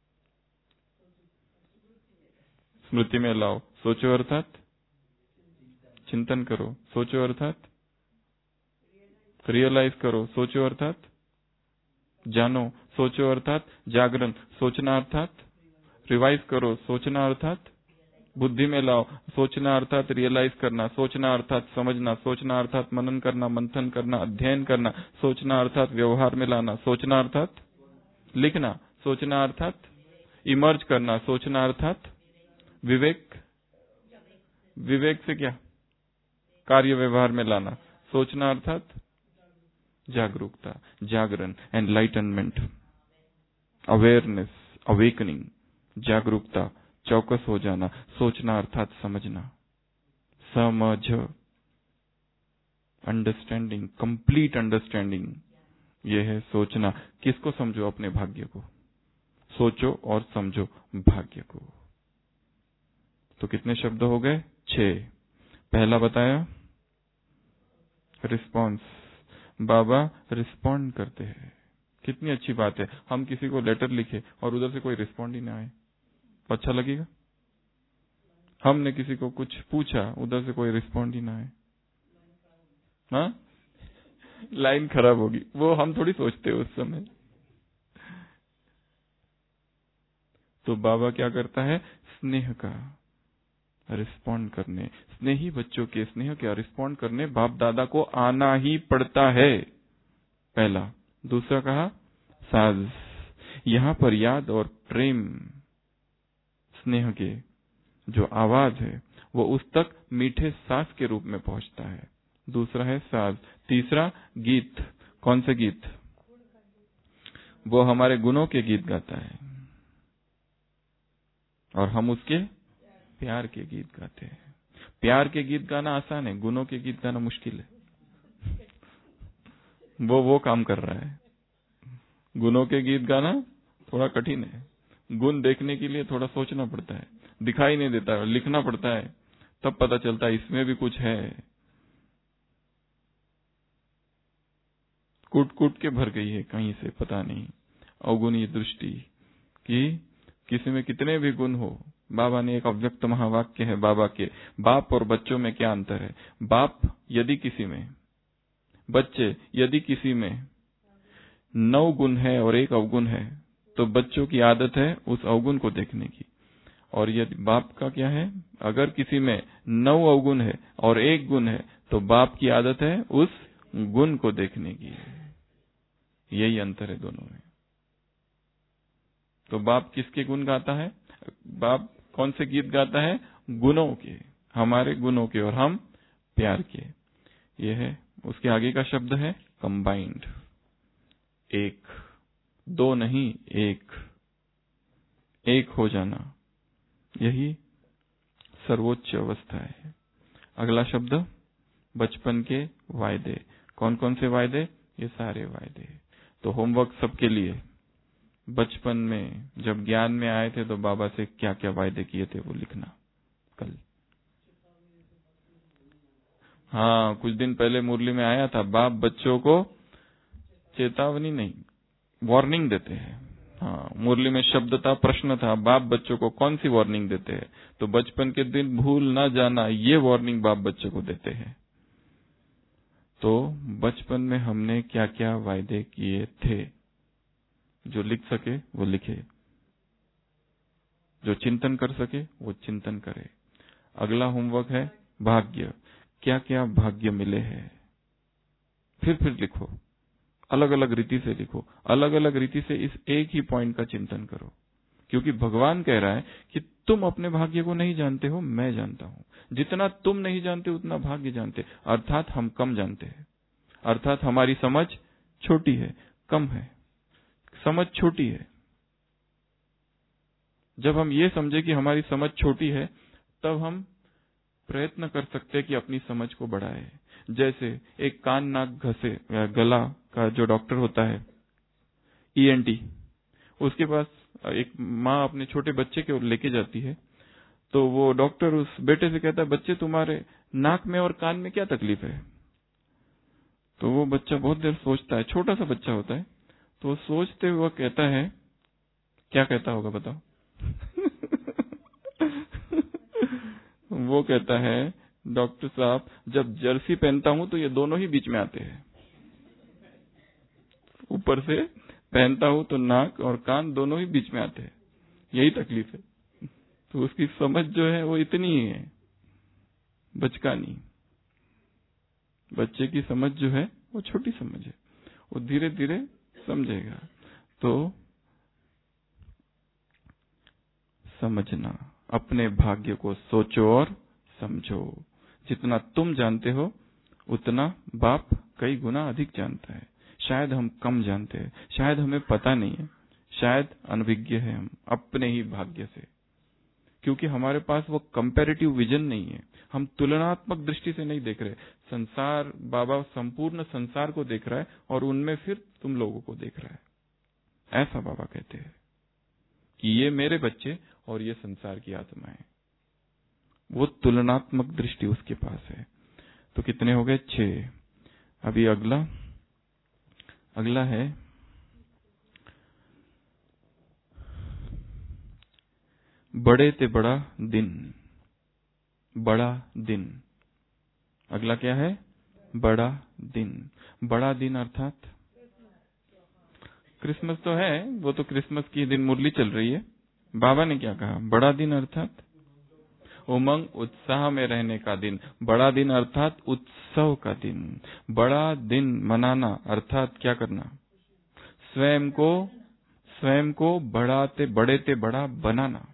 स्मृति में लाओ। सोचो अर्थात चिंतन करो। सोचो अर्थात रियलाइज करो। सोचो अर्थात जानो। सोचो अर्थात जागरण। सोचना अर्थात रिवाइज करो। सोचना अर्थात बुद्धि में लाओ। सोचना अर्थात रियलाइज करना। सोचना अर्थात समझना। सोचना अर्थात मनन करना, मंथन करना, अध्ययन करना। सोचना अर्थात व्यवहार में लाना। सोचना अर्थात लिखना। सोचना अर्थात इमर्ज करना। सोचना अर्थात विवेक। विवेक से क्या? कार्य व्यवहार में लाना। सोचना अर्थात जागरूकता, जागरण, एनलाइटनमेंट, अवेयरनेस, अवेकनिंग, जागरूकता, चौकस हो जाना। सोचना अर्थात समझना, समझ, अंडरस्टैंडिंग, कंप्लीट अंडरस्टैंडिंग। यह है सोचना। किसको समझो? अपने भाग्य को। सोचो और समझो भाग्य को। तो कितने शब्द हो गए? छह। पहला बताया रिस्पॉन्स। बाबा रिस्पॉन्ड करते हैं। कितनी अच्छी बात है। हम किसी को लेटर लिखे और उधर से कोई रिस्पॉन्ड ही ना आए, अच्छा लगेगा? हमने किसी को कुछ पूछा, उधर से कोई रिस्पॉन्ड ही ना आए, हाँ, लाइन खराब होगी। वो हम थोड़ी सोचते उस समय। तो बाबा क्या करता है? स्नेह का रिस्पॉन्ड करने, स्नेही बच्चों के स्नेह का रिस्पॉन्ड करने बाप दादा को आना ही पड़ता है। पहला। दूसरा कहा साज। यहां पर याद और प्रेम, स्नेह के जो आवाज है वो उस तक मीठे सांस के रूप में पहुंचता है। दूसरा है साज। तीसरा गीत। कौन से गीत? वो हमारे गुणों के गीत गाता है और हम उसके प्यार के गीत गाते हैं। प्यार के गीत गाना आसान है, गुणों के गीत गाना मुश्किल है। वो वो काम कर रहा है। गुणों के गीत गाना थोड़ा कठिन है। गुण देखने के लिए थोड़ा सोचना पड़ता है, दिखाई नहीं देता, लिखना पड़ता है, तब पता चलता है इसमें भी कुछ है। कूट कूट के भर गई है कहीं से, पता नहीं। अवगुणी दृष्टि कि किसी में कितने भी गुण हो। बाबा ने एक अव्यक्त महावाक्य है बाबा के, बाप और बच्चों में क्या अंतर है? बाप यदि किसी में, बच्चे यदि किसी में नौ गुण है और एक अवगुण है तो बच्चों की आदत है उस अवगुण को देखने की। और यदि बाप का क्या है? अगर किसी में नौ अवगुण है और एक गुण है तो बाप की आदत है उस गुण को देखने की। यही अंतर है दोनों में। तो बाप किसके गुण गाता है? बाप कौन से गीत गाता है? गुणों के, हमारे गुणों के, और हम प्यार के। ये है। उसके आगे का शब्द है कंबाइंड। एक, दो नहीं, एक, एक हो जाना, यही सर्वोच्च अवस्था है। अगला शब्द बचपन के वायदे। कौन कौन से वायदे? ये सारे वायदे। तो होमवर्क सबके लिए। बचपन में जब ज्ञान में आए थे तो बाबा से क्या क्या वायदे किए थे वो लिखना कल। हाँ, कुछ दिन पहले मुरली में आया था, बाप बच्चों को चेतावनी नहीं, वार्निंग देते हैं। हाँ, मुरली में शब्द था, प्रश्न था, बाप बच्चों को कौन सी वार्निंग देते हैं? तो बचपन के दिन भूल ना जाना, ये वार्निंग बाप बच्चों को देते हैं। तो बचपन में हमने क्या क्या वायदे किए थे? जो लिख सके वो लिखे, जो चिंतन कर सके वो चिंतन करे। अगला होमवर्क है भाग्य। क्या क्या भाग्य मिले हैं? फिर फिर लिखो, अलग अलग रीति से लिखो, अलग अलग रीति से इस एक ही पॉइंट का चिंतन करो। क्योंकि भगवान कह रहा है कि तुम अपने भाग्य को नहीं जानते हो, मैं जानता हूं। जितना तुम नहीं जानते उतना भाग्य जानते, अर्थात हम कम जानते हैं। अर्थात हमारी समझ छोटी है, कम है, समझ छोटी है। जब हम ये समझे कि हमारी समझ छोटी है, तब हम प्रयत्न कर सकते हैं कि अपनी समझ को बढ़ाए। जैसे एक कान नाक घसे या गला का जो डॉक्टर होता है, ई एन टी, उसके पास एक माँ अपने छोटे बच्चे को लेके जाती है, तो वो डॉक्टर उस बेटे से कहता है, बच्चे तुम्हारे नाक में और कान में क्या तकलीफ है? तो वो बच्चा बहुत देर सोचता है, छोटा सा बच्चा होता है, तो वो सोचते हुए कहता है, क्या कहता होगा बताओ? वो कहता है, डॉक्टर साहब, जब जर्सी पहनता हूं तो ये दोनों ही बीच में आते हैं, ऊपर से पहनता हूं तो नाक और कान दोनों ही बीच में आते हैं, यही तकलीफ है। तो उसकी समझ जो है वो इतनी ही है, बचकानी। बच्चे की समझ जो है वो छोटी समझ है, वो धीरे धीरे समझेगा। तो समझना, अपने भाग्य को सोचो और समझो। जितना तुम जानते हो उतना बाप कई गुना अधिक जानता है। शायद हम कम जानते हैं, शायद हमें पता नहीं है, शायद अनभिज्ञ है हम अपने ही भाग्य से, क्योंकि हमारे पास वो कंपैरेटिव विजन नहीं है। हम तुलनात्मक दृष्टि से नहीं देख रहे। संसार, बाबा संपूर्ण संसार को देख रहा है और उनमें फिर तुम लोगों को देख रहा है। ऐसा बाबा कहते हैं कि ये मेरे बच्चे और ये संसार की आत्माएं। वो तुलनात्मक दृष्टि उसके पास है। तो कितने हो गए? छह। अभी अगला अगला है बड़े ते बड़ा दिन। बड़ा दिन, अगला क्या है? बड़ा दिन। बड़ा दिन अर्थात क्रिसमस तो है, वो तो क्रिसमस की दिन मुरली चल रही है। बाबा ने क्या कहा? बड़ा दिन अर्थात उमंग उत्साह में रहने का दिन। बड़ा दिन अर्थात उत्सव का दिन। बड़ा दिन मनाना अर्थात क्या करना? स्वयं को स्वयं को बढ़ाते बड़े ते बड़ा बनाना।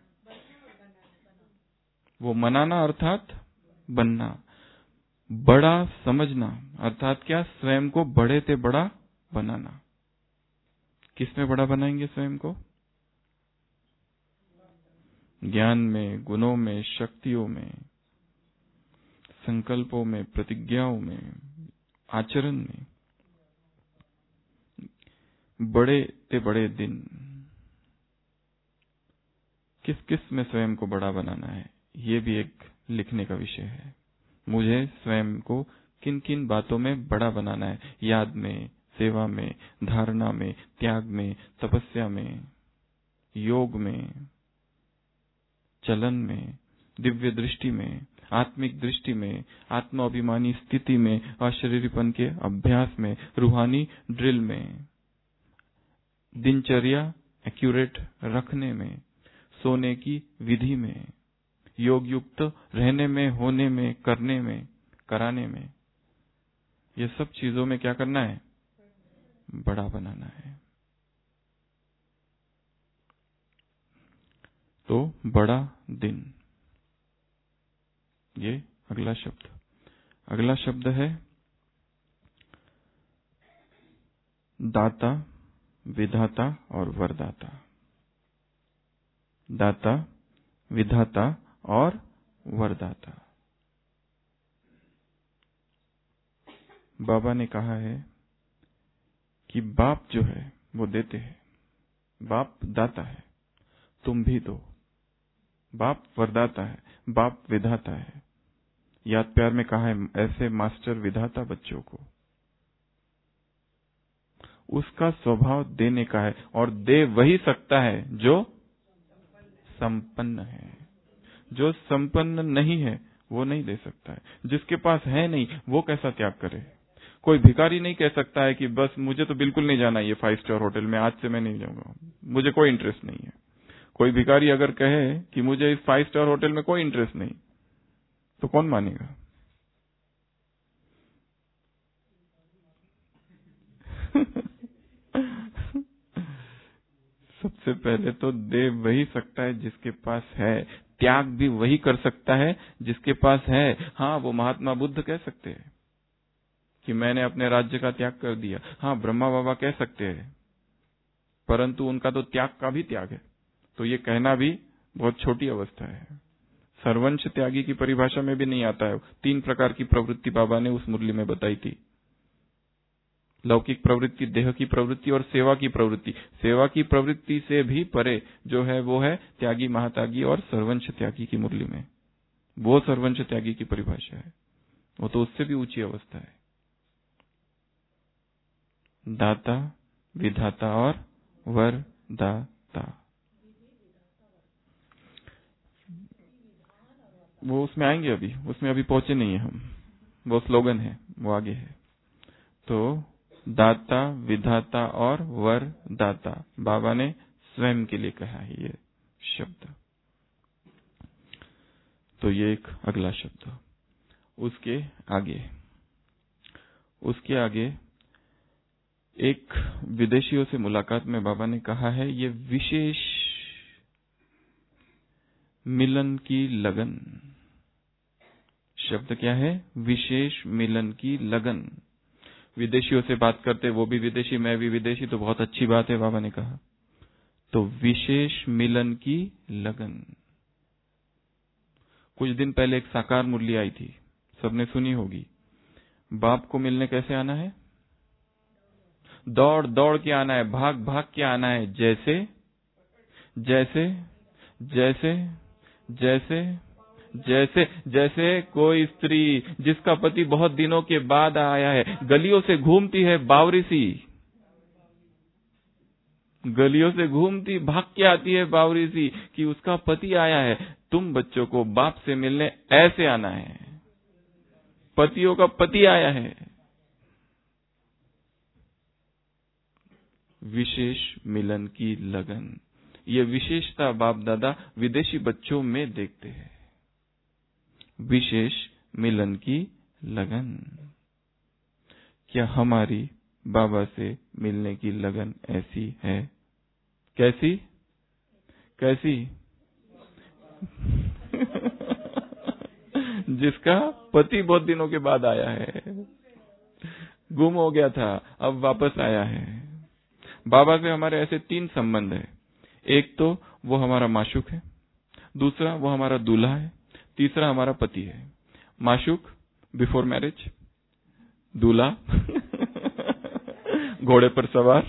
वो मनाना अर्थात बनना। बड़ा समझना अर्थात क्या? स्वयं को बड़े ते बड़ा बनाना। किसमें बड़ा बनाएंगे स्वयं को? ज्ञान में, गुणों में, शक्तियों में, संकल्पों में, प्रतिज्ञाओं में, आचरण में। बड़े ते बड़े दिन, किस किस में स्वयं को बड़ा बनाना है, ये भी एक लिखने का विषय है। मुझे स्वयं को किन किन बातों में बड़ा बनाना है? याद में, सेवा में, धारणा में, त्याग में, तपस्या में, योग में, चलन में, दिव्य दृष्टि में, आत्मिक दृष्टि में, आत्म अभिमानी स्थिति में, अशरीरीपन के अभ्यास में, रूहानी ड्रिल में, दिनचर्या एक्यूरेट रखने में, सोने की विधि में, योग युक्त रहने में, होने में, करने में, कराने में। ये सब चीजों में क्या करना है? बड़ा बनाना है। तो बड़ा दिन, ये अगला शब्द। अगला शब्द है दाता, विधाता और वरदाता। दाता, विधाता और वरदाता। बाबा ने कहा है कि बाप जो है वो देते हैं, बाप दाता है, तुम भी दो। बाप वरदाता है, बाप विधाता है। याद प्यार में कहा है, ऐसे मास्टर विधाता बच्चों को। उसका स्वभाव देने का है और दे वही सकता है जो संपन्न है। जो संपन्न नहीं है वो नहीं दे सकता है। जिसके पास है नहीं वो कैसा त्याग करे? कोई भिखारी नहीं कह सकता है कि बस मुझे तो बिल्कुल नहीं जाना ये फाइव स्टार होटल में, आज से मैं नहीं जाऊंगा, मुझे कोई इंटरेस्ट नहीं है। कोई भिखारी अगर कहे कि मुझे इस फाइव स्टार होटल में कोई इंटरेस्ट नहीं, तो कौन मानेगा? सबसे पहले तो दे वही सकता है जिसके पास है, त्याग भी वही कर सकता है जिसके पास है। हाँ, वो महात्मा बुद्ध कह सकते हैं, कि मैंने अपने राज्य का त्याग कर दिया। हाँ, ब्रह्मा बाबा कह सकते हैं, परंतु उनका तो त्याग का भी त्याग है, तो ये कहना भी बहुत छोटी अवस्था है। सर्वंश त्यागी की परिभाषा में भी नहीं आता है। तीन प्रकार की प्रवृत्ति बाबा ने उस मुरली में बताई थी। लौकिक प्रवृत्ति, देह की प्रवृत्ति और सेवा की प्रवृत्ति। सेवा की प्रवृत्ति से भी परे जो है वो है त्यागी, महात्यागी और सर्वंश त्यागी की मुरली में। वो सर्वंश त्यागी की परिभाषा है, वो तो उससे भी ऊंची अवस्था है। दाता, विधाता और वरदाता, वो उसमें आएंगे, अभी उसमें अभी पहुंचे नहीं है हम, वो स्लोगन है, वो आगे है। तो दाता, विधाता और वरदाता बाबा ने स्वयं के लिए कहा है ये शब्द। तो ये एक अगला शब्द। उसके आगे उसके आगे एक विदेशियों से मुलाकात में बाबा ने कहा है, ये विशेष मिलन की लगन। शब्द क्या है? विशेष मिलन की लगन। विदेशियों से बात करते, वो भी विदेशी, मैं भी विदेशी, तो बहुत अच्छी बात है, बाबा ने कहा। तो विशेष मिलन की लगन। कुछ दिन पहले एक साकार मुरली आई थी, सबने सुनी होगी। बाप को मिलने कैसे आना है? दौड़ दौड़ के आना है, भाग भाग के आना है। जैसे जैसे जैसे जैसे जैसे जैसे कोई स्त्री जिसका पति बहुत दिनों के बाद आया है, गलियों से घूमती है, बावरी सी गलियों से घूमती, भाग के आती है बावरी सी कि उसका पति आया है। तुम बच्चों को बाप से मिलने ऐसे आना है, पतियों का पति आया है। विशेष मिलन की लगन, ये विशेषता बाप दादा विदेशी बच्चों में देखते हैं। विशेष मिलन की लगन। क्या हमारी बाबा से मिलने की लगन ऐसी है? कैसी कैसी? जिसका पति बहुत दिनों के बाद आया है, गुम हो गया था, अब वापस आया है। बाबा से हमारे ऐसे तीन संबंध है। एक तो वो हमारा माशूक है, दूसरा वो हमारा दूल्हा है, तीसरा हमारा पति है। माशूक बिफोर मैरिज, दूल्हा घोड़े पर सवार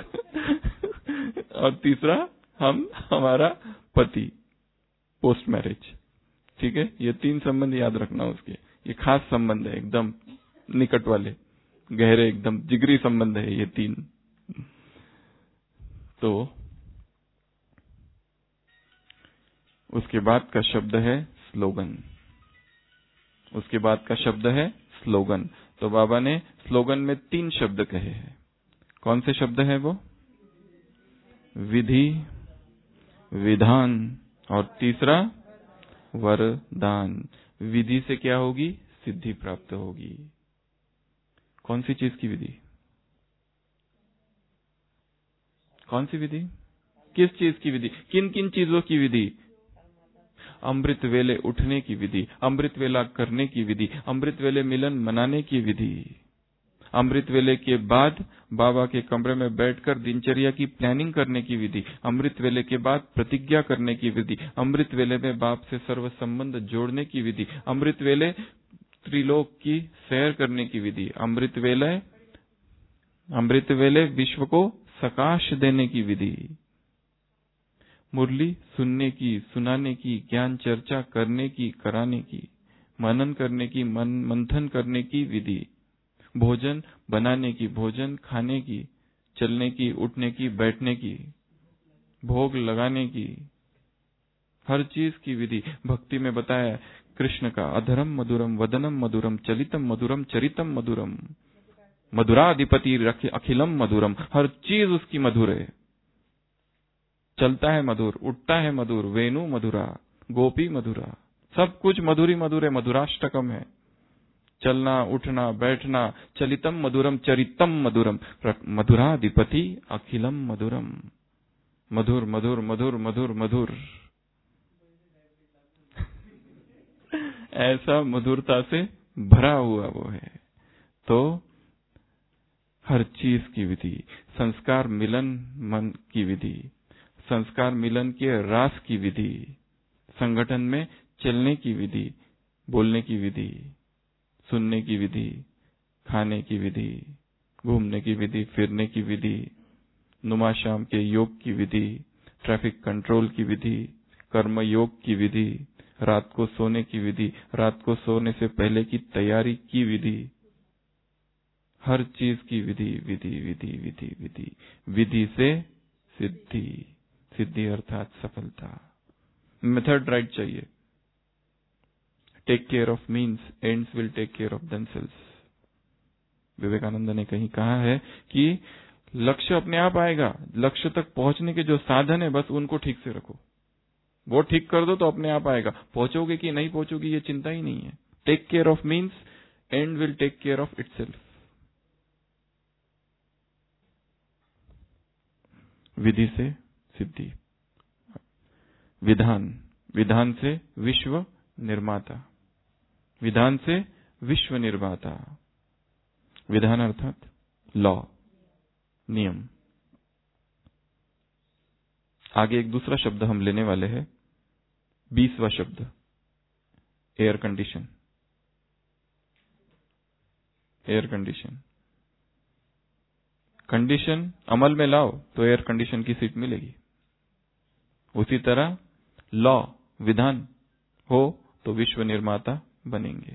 और तीसरा हम हमारा पति पोस्ट मैरिज। ठीक है, ये तीन संबंध याद रखना उसके। ये खास संबंध है, एकदम निकट वाले, गहरे, एकदम जिगरी संबंध है ये तीन। तो उसके बाद का शब्द है स्लोगन। उसके बाद का शब्द है स्लोगन। तो बाबा ने स्लोगन में तीन शब्द कहे हैं। कौन से शब्द है वो? विधि, विधान और तीसरा वरदान। विधि से क्या होगी? सिद्धि प्राप्त होगी। कौन सी चीज की विधि? कौन सी विधि? किस चीज की विधि? किन किन चीजों की विधि? अमृत वेले उठने की विधि, अमृत वेला करने की विधि, अमृत वेले मिलन मनाने की विधि, अमृत वेले के बाद बाबा के कमरे में बैठकर दिनचर्या की प्लानिंग करने की विधि, अमृत वेले के बाद प्रतिज्ञा करने की विधि, अमृत वेले में बाप से सर्व संबंध जोड़ने की विधि, अमृत वेले त्रिलोक की सैर करने की विधि, अमृत वेले अमृत वेले विश्व को सकाश देने की विधि, मुरली सुनने की, सुनाने की, ज्ञान चर्चा करने की, कराने की, मनन करने की, मन मंथन करने की विधि, भोजन बनाने की, भोजन खाने की, चलने की, उठने की, बैठने की, भोग लगाने की, हर चीज की विधि। भक्ति में बताया कृष्ण का अधरम मधुरम, वदनम मधुरम, चलितम मधुरम, चरितम मधुरम, मधुराधिपति अखिलम मधुरम। हर चीज उसकी मधुर है। चलता है मधुर, उठता है मधुर, वेणु मधुरा, गोपी मधुरा, सब कुछ मधुरी मधुर है। मधुराष्टकम है। चलना, उठना, बैठना, चलितम मधुरम, चरितम मधुरम, मधुराधिपति अखिलम मधुरम। मधुर मधुर मधुर मधुर मधुर ऐसा मधुरता से भरा हुआ वो है। तो हर चीज की विधि, संस्कार मिलन मन की विधि, संस्कार मिलन के रास की विधि, संगठन में चलने की विधि, बोलने की विधि, सुनने की विधि, खाने की विधि, घूमने की विधि, फिरने की विधि, नुमा शाम के योग की विधि, ट्रैफिक कंट्रोल की विधि, कर्म योग की विधि, रात को सोने की विधि, रात को सोने से पहले की तैयारी की विधि, हर चीज की विधि विधि विधि विधि विधि विधि से सिद्धि, सिद्धि अर्थात सफलता। मेथड राइट चाहिए। Take care of means, ends will take care of themselves. Vivekananda ने कहीं कहा है कि लक्ष्य अपने आप आएगा, लक्ष्य तक पहुंचने के जो साधन है बस उनको ठीक से रखो, वो ठीक कर दो तो अपने आप आएगा। पहुंचोगे कि नहीं पहुंचोगे ये चिंता ही नहीं है। Take care of means and will take care of itself. विधि से सिद्धि। विधान, विधान से विश्व निर्माता, विधान से विश्व निर्माता। विधान अर्थात लॉ, नियम। आगे एक दूसरा शब्द हम लेने वाले हैं, बीसवां शब्द air condition. Air condition, condition अमल में लाओ तो एयर कंडीशन की सीट मिलेगी। उसी तरह लॉ, विधान हो तो विश्व निर्माता बनेंगे।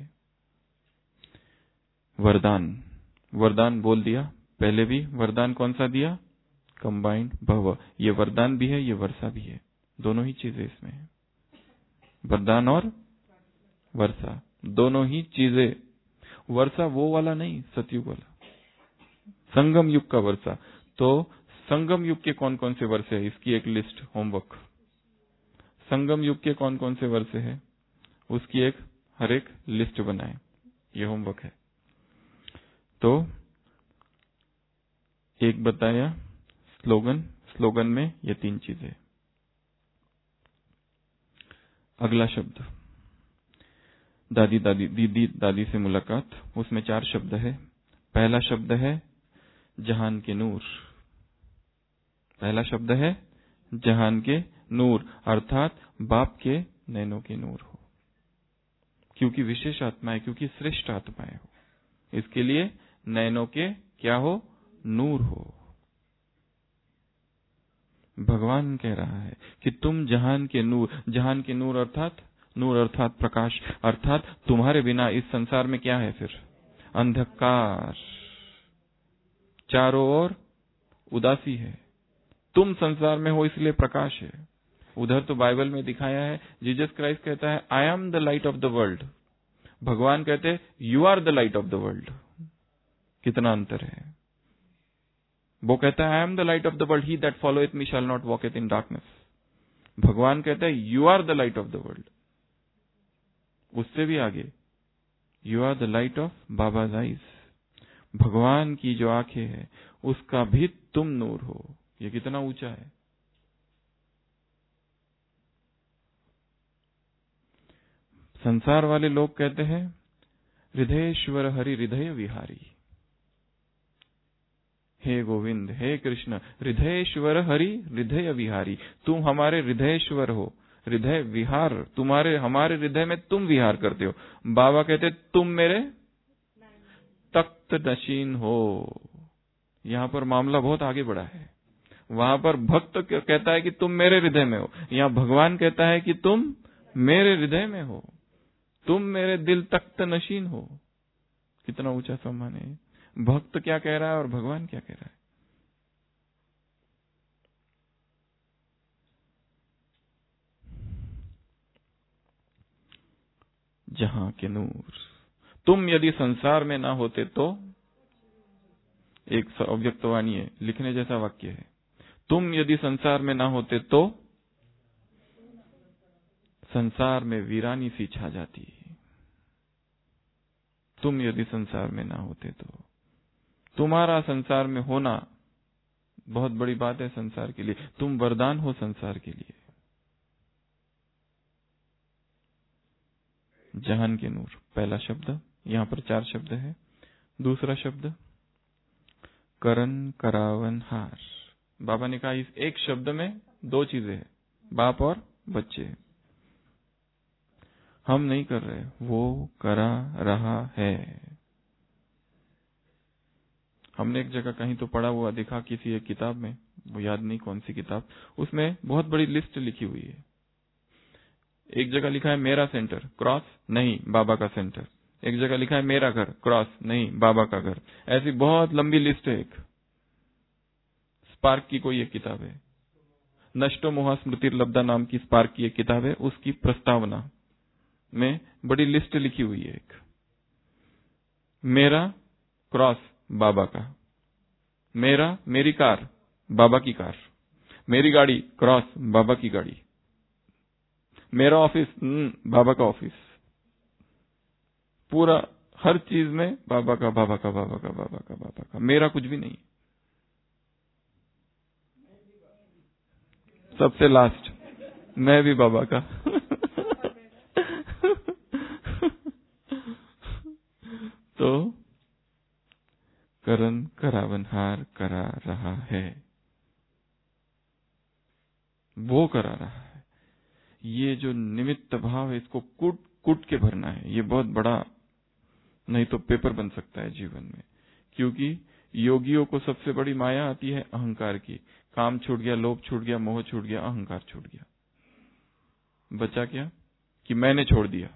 वरदान, वरदान बोल दिया पहले भी। वरदान कौन सा दिया? कंबाइंड भव। ये वरदान भी है, ये वर्षा भी है, दोनों ही चीजें इसमें है। वरदान और वर्षा दोनों ही चीजें। वर्षा वो वाला नहीं, सतयुग वाला, संगम युग का वर्षा। तो संगम युग के कौन कौन से वर्षे है, इसकी एक लिस्ट, होमवर्क। संगम युग के कौन कौन से वर्षे है उसकी एक हर एक लिस्ट बनाए, ये होमवर्क है। तो एक बताया स्लोगन, स्लोगन में ये तीन चीजें। अगला शब्द दादी दादी दीदी दादी से मुलाकात, उसमें चार शब्द है। पहला शब्द है जहान के नूर। पहला शब्द है जहान के नूर, अर्थात बाप के नैनों के नूर हो, क्योंकि विशेष आत्मा है, क्योंकि श्रेष्ठ आत्माएं हो, इसके लिए नैनों के क्या हो? नूर हो। भगवान कह रहा है कि तुम जहान के नूर। जहान के नूर अर्थात, नूर अर्थात प्रकाश, अर्थात तुम्हारे बिना इस संसार में क्या है फिर? अंधकार, चारों ओर उदासी है। तुम संसार में हो इसलिए प्रकाश है। उधर तो बाइबल में दिखाया है, जीसस क्राइस्ट कहता है I am the light of the world, भगवान कहते हैं you are the light of the world. कितना अंतर है। वो कहता है I am the light of the world, he that followeth me shall not walketh in darkness. भगवान कहता है you are the light of the world. उससे भी आगे you are the light of Baba's eyes. भगवान की जो आंखें है उसका भी तुम नूर हो। ये कितना ऊंचा है। संसार वाले लोग कहते हैं हृदयेश्वर हरि हृदय विहारी। हे गोविंद, हे कृष्ण, हृदयेश्वर हरि हृदय विहारी, तुम हमारे हृदयेश्वर हो, हृदय विहार, तुम्हारे हमारे हृदय में तुम विहार करते हो। बाबा कहते तुम मेरे तख्त नशीन हो। यहां पर मामला बहुत आगे बढ़ा है। वहां पर भक्त कहता है कि तुम मेरे हृदय में हो, यहां भगवान कहता है कि तुम मेरे हृदय में हो, तुम मेरे दिल तख्त नशीन हो। कितना ऊंचा सम्मान है। भक्त क्या कह रहा है और भगवान क्या कह रहा है। जहां के नूर, तुम यदि संसार में ना होते तो, एक अव्यक्तवाणी है, लिखने जैसा वाक्य है। तुम यदि संसार में ना होते तो संसार में वीरानी सी छा जाती। तुम यदि संसार में ना होते तो, तुम्हारा संसार में होना बहुत बड़ी बात है संसार के लिए। तुम वरदान हो संसार के लिए। जहान के नूर, पहला शब्द। यहां पर चार शब्द है। दूसरा शब्द करन करावन हार। बाबा ने कहा इस एक शब्द में दो चीजें हैं, बाप और बच्चे। हम नहीं कर रहे, वो करा रहा है। हमने एक जगह कहीं तो पढ़ा हुआ देखा किसी एक किताब में, वो याद नहीं कौन सी किताब, उसमें बहुत बड़ी लिस्ट लिखी हुई है। एक जगह लिखा है मेरा सेंटर, क्रॉस नहीं बाबा का सेंटर। एक जगह लिखा है मेरा घर, क्रॉस नहीं बाबा का घर। ऐसी बहुत लंबी लिस्ट है। एक स्पार्क की कोई एक किताब है, नष्टो मोहा स्मृति लब्धा नाम की स्पार्क की एक किताब है, उसकी प्रस्तावना में बड़ी लिस्ट लिखी हुई है। एक मेरा क्रॉस बाबा का, मेरा मेरी कार बाबा की कार, मेरी गाड़ी क्रॉस बाबा की गाड़ी, मेरा ऑफिस बाबा का ऑफिस। पूरा हर चीज में बाबा का बाबा का बाबा का बाबा का बाबा का, मेरा कुछ भी नहीं। सबसे लास्ट मैं भी बाबा का। तो करन करावनहार करा रहा है, वो करा रहा है। ये जो निमित्त भाव है इसको कूट कूट के भरना है। ये बहुत बड़ा, नहीं तो पेपर बन सकता है जीवन में। क्योंकि योगियों को सबसे बड़ी माया आती है अहंकार की। काम छूट गया, लोभ छूट गया, मोह छूट गया, अहंकार छूट गया, बचा क्या कि मैंने छोड़ दिया।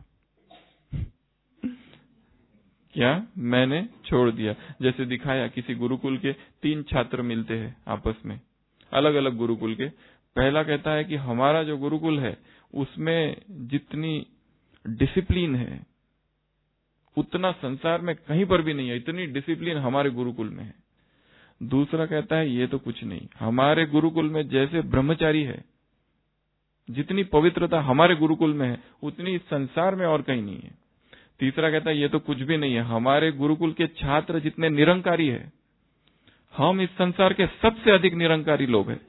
क्या मैंने छोड़ दिया। जैसे दिखाया किसी गुरुकुल के तीन छात्र मिलते हैं आपस में, अलग अलग गुरुकुल के। पहला कहता है कि हमारा जो गुरुकुल है उसमें जितनी डिसिप्लिन है उतना संसार में कहीं पर भी नहीं है, इतनी डिसिप्लिन हमारे गुरुकुल में है। दूसरा कहता है ये तो कुछ नहीं, हमारे गुरुकुल में जैसे ब्रह्मचारी है, जितनी पवित्रता हमारे गुरुकुल में है उतनी संसार में और कहीं नहीं है। तीसरा कहता है ये तो कुछ भी नहीं है, हमारे गुरुकुल के छात्र जितने निरंकारी है, हम इस संसार के सबसे अधिक निरंकारी लोग हैं।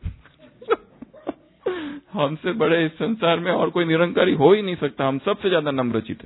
हमसे बड़े इस संसार में और कोई निरंकारी हो ही नहीं सकता, हम सबसे ज्यादा नम्रचित है।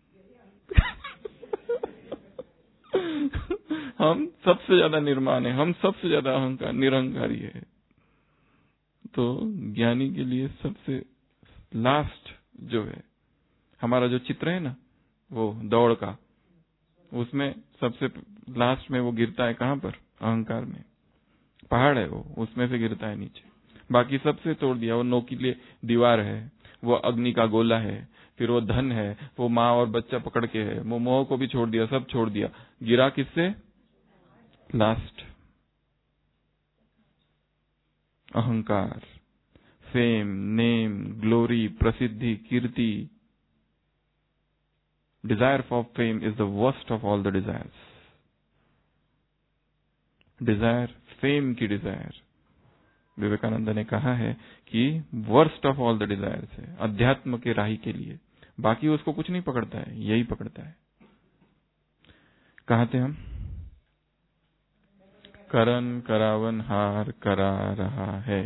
हम सबसे ज्यादा निर्माण है, हम सबसे ज्यादा अहंकार निरंकारी है। तो ज्ञानी के लिए सबसे लास्ट जो है हमारा जो चित्र है ना, वो दौड़ का, उसमें सबसे लास्ट में वो गिरता है कहां पर? अहंकार में। पहाड़ है वो, उसमें से गिरता है नीचे। बाकी सबसे तोड़ दिया। वो नोकीले दीवार है, वो अग्नि का गोला है, फिर वो धन है, वो माँ और बच्चा पकड़ के है, वो मोह को भी छोड़ दिया, सब छोड़ दिया। गिरा किससे? लास्ट अहंकार। फेम, नेम, ग्लोरी, प्रसिद्धि, कीर्ति। Desire for fame is the worst of all the desires. Desire, fame की डिजायर, विवेकानंद ने कहा है कि worst of all the desires है अध्यात्म के राही के लिए। बाकी उसको कुछ नहीं पकड़ता है, यही पकड़ता है। कहाँ थे हम? करन करावन हार करा रहा है।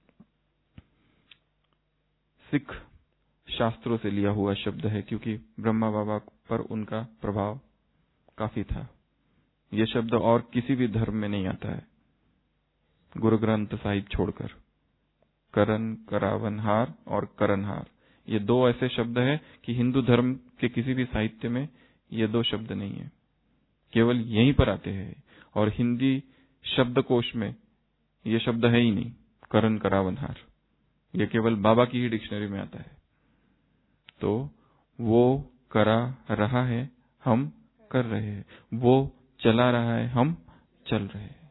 सिख शास्त्रों से लिया हुआ शब्द है, क्योंकि ब्रह्मा बाबा पर उनका प्रभाव काफी था। यह शब्द और किसी भी धर्म में नहीं आता है गुरु ग्रंथ साहिब छोड़कर। करन, करावनहार और करनहार, ये दो ऐसे शब्द हैं कि हिंदू धर्म के किसी भी साहित्य में ये दो शब्द नहीं है, केवल यहीं पर आते हैं। और हिंदी शब्दकोश में ये शब्द है ही नहीं, करन करावनहार। ये केवल बाबा की ही डिक्शनरी में आता है। तो वो करा रहा है, हम कर रहे हैं। वो चला रहा है, हम चल रहे हैं।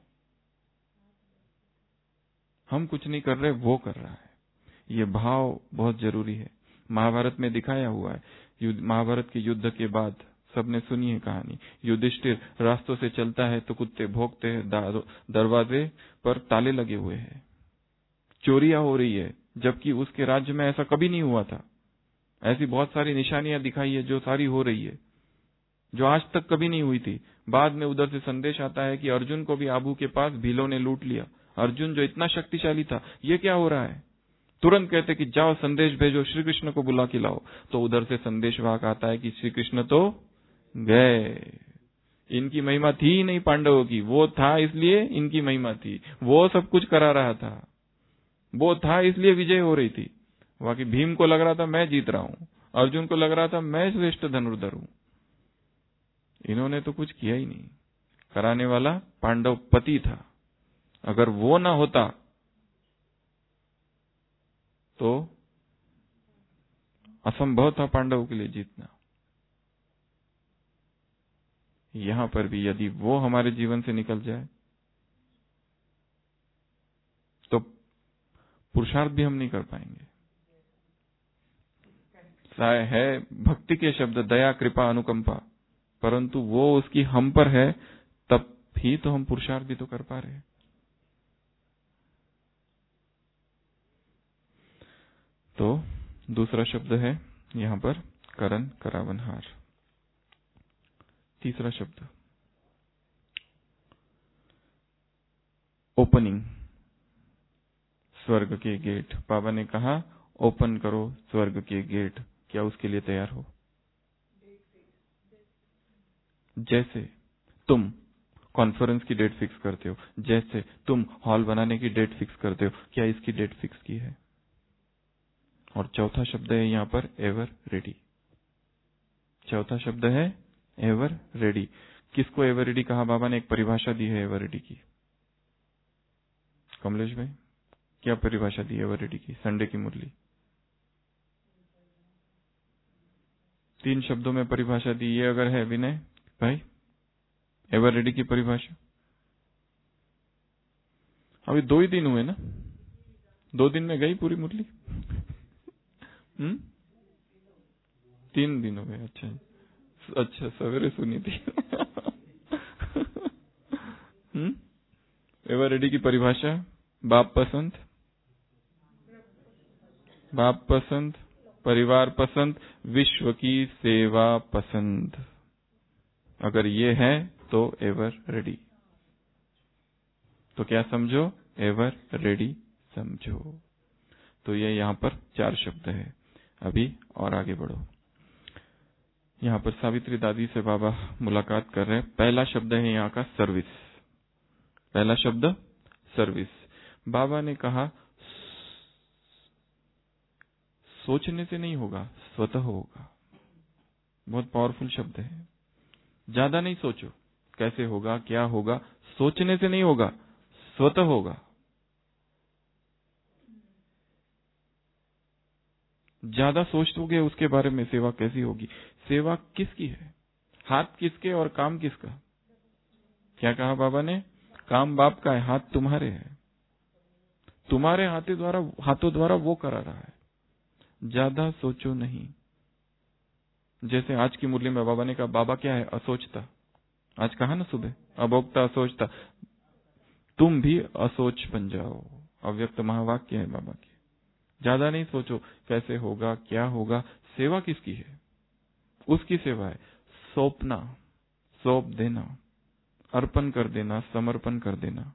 हम कुछ नहीं कर रहे, वो कर रहा है। ये भाव बहुत जरूरी है। महाभारत में दिखाया हुआ है। महाभारत के युद्ध के बाद सबने सुनी है कहानी। युधिष्ठिर रास्तों से चलता है तो कुत्ते भौंकते हैं, दरवाजे पर ताले लगे हुए हैं, चोरियां हो रही है, जबकि उसके राज्य में ऐसा कभी नहीं हुआ था। ऐसी बहुत सारी निशानियां दिखाई है जो सारी हो रही है, जो आज तक कभी नहीं हुई थी। बाद में उधर से संदेश आता है कि अर्जुन को भी आबू के पास भीलों ने लूट लिया। अर्जुन जो इतना शक्तिशाली था, ये क्या हो रहा है? तुरंत कहते कि जाओ संदेश भेजो, श्री कृष्ण को बुला के लाओ। तो उधर से संदेशवाहक आता है कि श्री कृष्ण तो गए। इनकी महिमा थी ही नहीं पांडवों की, वो था इसलिए इनकी महिमा थी। वो सब कुछ करा रहा था, वो था इसलिए विजय हो रही थी। बाकी भीम को लग रहा था मैं जीत रहा हूं, अर्जुन को लग रहा था मैं श्रेष्ठ धनुर्धर हूं। इन्होंने तो कुछ किया ही नहीं। कराने वाला पांडव पति था। अगर वो ना होता तो असंभव था पांडवों के लिए जीतना। यहां पर भी यदि वो हमारे जीवन से निकल जाए तो पुरुषार्थ भी हम नहीं कर पाएंगे। साय है भक्ति के शब्द दया कृपा अनुकंपा, परंतु वो उसकी हम पर है, तब ही तो हम पुरुषार्थ भी तो कर पा रहे हैं। तो दूसरा शब्द है यहां पर करण करावनहार। तीसरा शब्द ओपनिंग, स्वर्ग के गेट। बाबा ने कहा ओपन करो स्वर्ग के गेट। क्या उसके लिए तैयार हो? जैसे तुम कॉन्फ्रेंस की डेट फिक्स करते हो, जैसे तुम हॉल बनाने की डेट फिक्स करते हो, क्या इसकी डेट फिक्स की है? और चौथा शब्द है यहां पर एवर रेडी। चौथा शब्द है एवर रेडी। किसको एवर रेडी कहा? बाबा ने एक परिभाषा दी है एवर रेडी की। कमलेश भाई क्या परिभाषा दी एवर रेडी की? संडे की मुरली तीन शब्दों में परिभाषा दी। ये अगर है विनय भाई एवर रेडी की परिभाषा। अभी दो ही दिन हुए ना, दो दिन में गई पूरी मुरली। हम्म तीन दिन हो गए। अच्छा अच्छा सवेरे सुनी थी। हम्म एवर रेडी की परिभाषा, बाप पसंद, बाप पसंद, परिवार पसंद, विश्व की सेवा पसंद। अगर ये है तो एवर रेडी। तो क्या समझो? एवर रेडी समझो। तो ये यहां पर चार शब्द है। अभी और आगे बढ़ो। यहां पर सावित्री दादी से बाबा मुलाकात कर रहे हैं। पहला शब्द है यहां का सर्विस। पहला शब्द सर्विस। बाबा ने कहा सोचने से नहीं होगा, स्वतः होगा। बहुत पावरफुल शब्द है। ज्यादा नहीं सोचो कैसे होगा क्या होगा, सोचने से नहीं होगा, स्वतः होगा। ज्यादा सोचोगे उसके बारे में, सेवा कैसी होगी? सेवा किसकी है? हाथ किसके और काम किसका? क्या कहा बाबा ने? काम बाप का है, हाथ तुम्हारे हैं। तुम्हारे हाथों द्वारा हाथों द्वारा वो करा रहा है। ज्यादा सोचो नहीं। जैसे आज की मुरली में बाबा ने कहा, बाबा क्या है? असोचता। आज कहा ना सुबह, अभोक्ता असोचता। तुम भी असोच बन जाओ। अव्यक्त महावाक्य है बाबा के। ज्यादा नहीं सोचो कैसे होगा क्या होगा। सेवा किसकी है? उसकी सेवा है सौंपना, सौंप देना, अर्पण कर देना, समर्पण कर देना।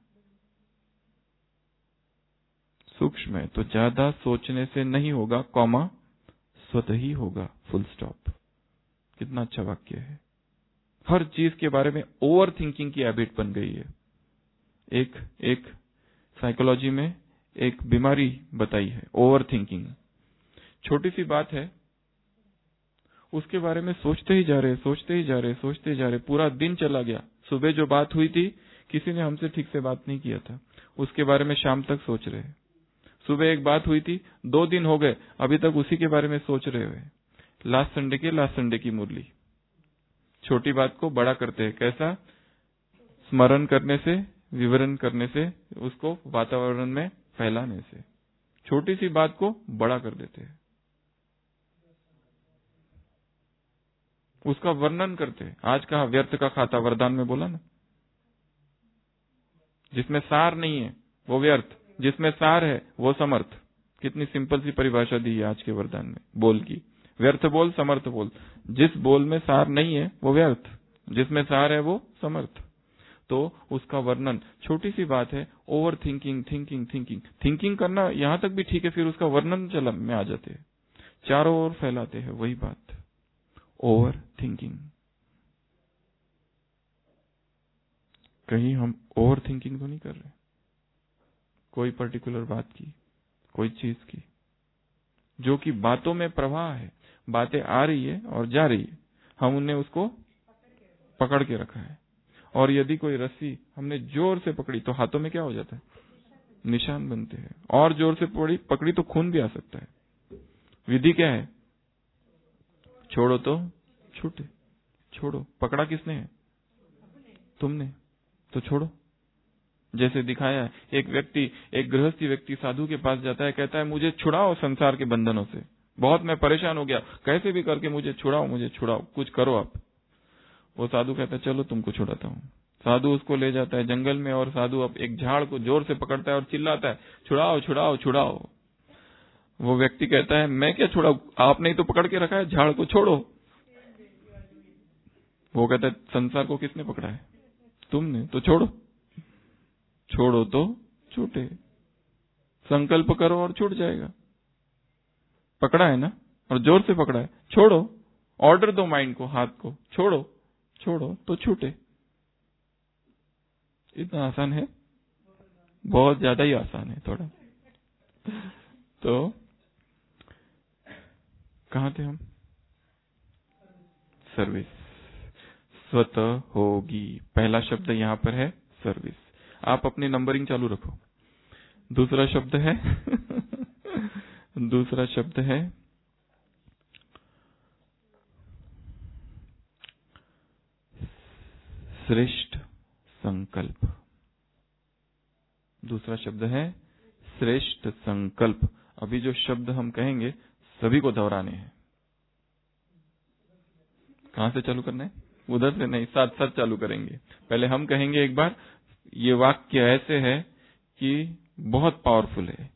सूक्ष्म है तो ज्यादा सोचने से नहीं होगा, कॉमा स्वतः ही होगा, फुल स्टॉप। कितना अच्छा वाक्य है। हर चीज के बारे में ओवर थिंकिंग की हैबिट बन गई है। एक एक साइकोलॉजी में एक बीमारी बताई है, ओवर थिंकिंग। छोटी सी बात है उसके बारे में सोचते ही जा रहे सोचते ही जा रहे सोचते ही जा रहे पूरा दिन चला गया। सुबह जो बात हुई थी, किसी ने हमसे ठीक से बात नहीं किया था, उसके बारे में शाम तक सोच रहे। सुबह एक बात हुई थी, दो दिन हो गए, अभी तक उसी के बारे में सोच रहे हुए। लास्ट संडे के लास्ट संडे की मुरली। छोटी बात को बड़ा करते हैं। कैसा? स्मरण करने से, विवरण करने से, उसको वातावरण में फैलाने से छोटी सी बात को बड़ा कर देते हैं, उसका वर्णन करते हैं। आज कहा व्यर्थ का खाता, वरदान में बोला ना। जिसमें सार नहीं है वो व्यर्थ, जिसमें सार है वो समर्थ। कितनी सिंपल सी परिभाषा दी है आज के वरदान में बोल की। व्यर्थ बोल, समर्थ बोल। जिस बोल में सार नहीं है वो व्यर्थ, जिसमें सार है वो समर्थ। तो उसका वर्णन, छोटी सी बात है, overthinking thinking thinking thinking करना यहां तक भी ठीक है, फिर उसका वर्णन चल में आ जाते हैं, चारों ओर फैलाते हैं वही बात, ओवर थिंकिंग। कहीं हम ओवर थिंकिंग तो नहीं कर रहे कोई पर्टिकुलर बात की, कोई चीज की, जो कि बातों में प्रवाह है, बातें आ रही है और जा रही है, हम उन्हें उसको पकड़ के रखा है। और यदि कोई रस्सी हमने जोर से पकड़ी तो हाथों में क्या हो जाता है? निशान बनते हैं। और जोर से पकड़ी पकड़ी तो खून भी आ सकता है। विधि क्या है? छोड़ो तो छूटे। छोड़ो। पकड़ा किसने है? तुमने, तो छोड़ो। जैसे दिखाया है, एक व्यक्ति, एक गृहस्थी व्यक्ति साधु के पास जाता है, कहता है मुझे छुड़ाओ संसार के बंधनों से, बहुत मैं परेशान हो गया, कैसे भी करके मुझे छुड़ाओ, मुझे छुड़ाओ, कुछ करो आप। वो साधु कहता है चलो तुमको छुड़ाता हूँ। साधु उसको ले जाता है जंगल में, और साधु अब एक झाड़ को जोर से पकड़ता है और चिल्लाता है छुड़ाओ छुड़ाओ छुड़ाओ। वो व्यक्ति कहता है मैं क्या छुड़ाऊं, आपने ही तो पकड़ के रखा है, झाड़ को छोड़ो। वो कहता है संसार को किसने पकड़ा है? तुमने, तो छोड़ो। छोड़ो तो छूटे। संकल्प करो और छूट जाएगा। पकड़ा है ना, और जोर से पकड़ा है, छोड़ो। ऑर्डर दो माइंड को, हाथ को, छोड़ो। छोड़ो तो छूटे। इतना आसान है? बहुत ज्यादा ही आसान है थोड़ा। तो कहां थे हम? सर्विस। स्वतः होगी, पहला शब्द यहां पर है सर्विस। आप अपनी नंबरिंग चालू रखो। दूसरा शब्द है दूसरा शब्द है श्रेष्ठ संकल्प। दूसरा शब्द है श्रेष्ठ संकल्प। अभी जो शब्द हम कहेंगे सभी को दोहराने हैं। कहां से चालू करना है? उधर से नहीं, साथ साथ चालू करेंगे। पहले हम कहेंगे एक बार। ये वाक्य ऐसे है कि बहुत पावरफुल है।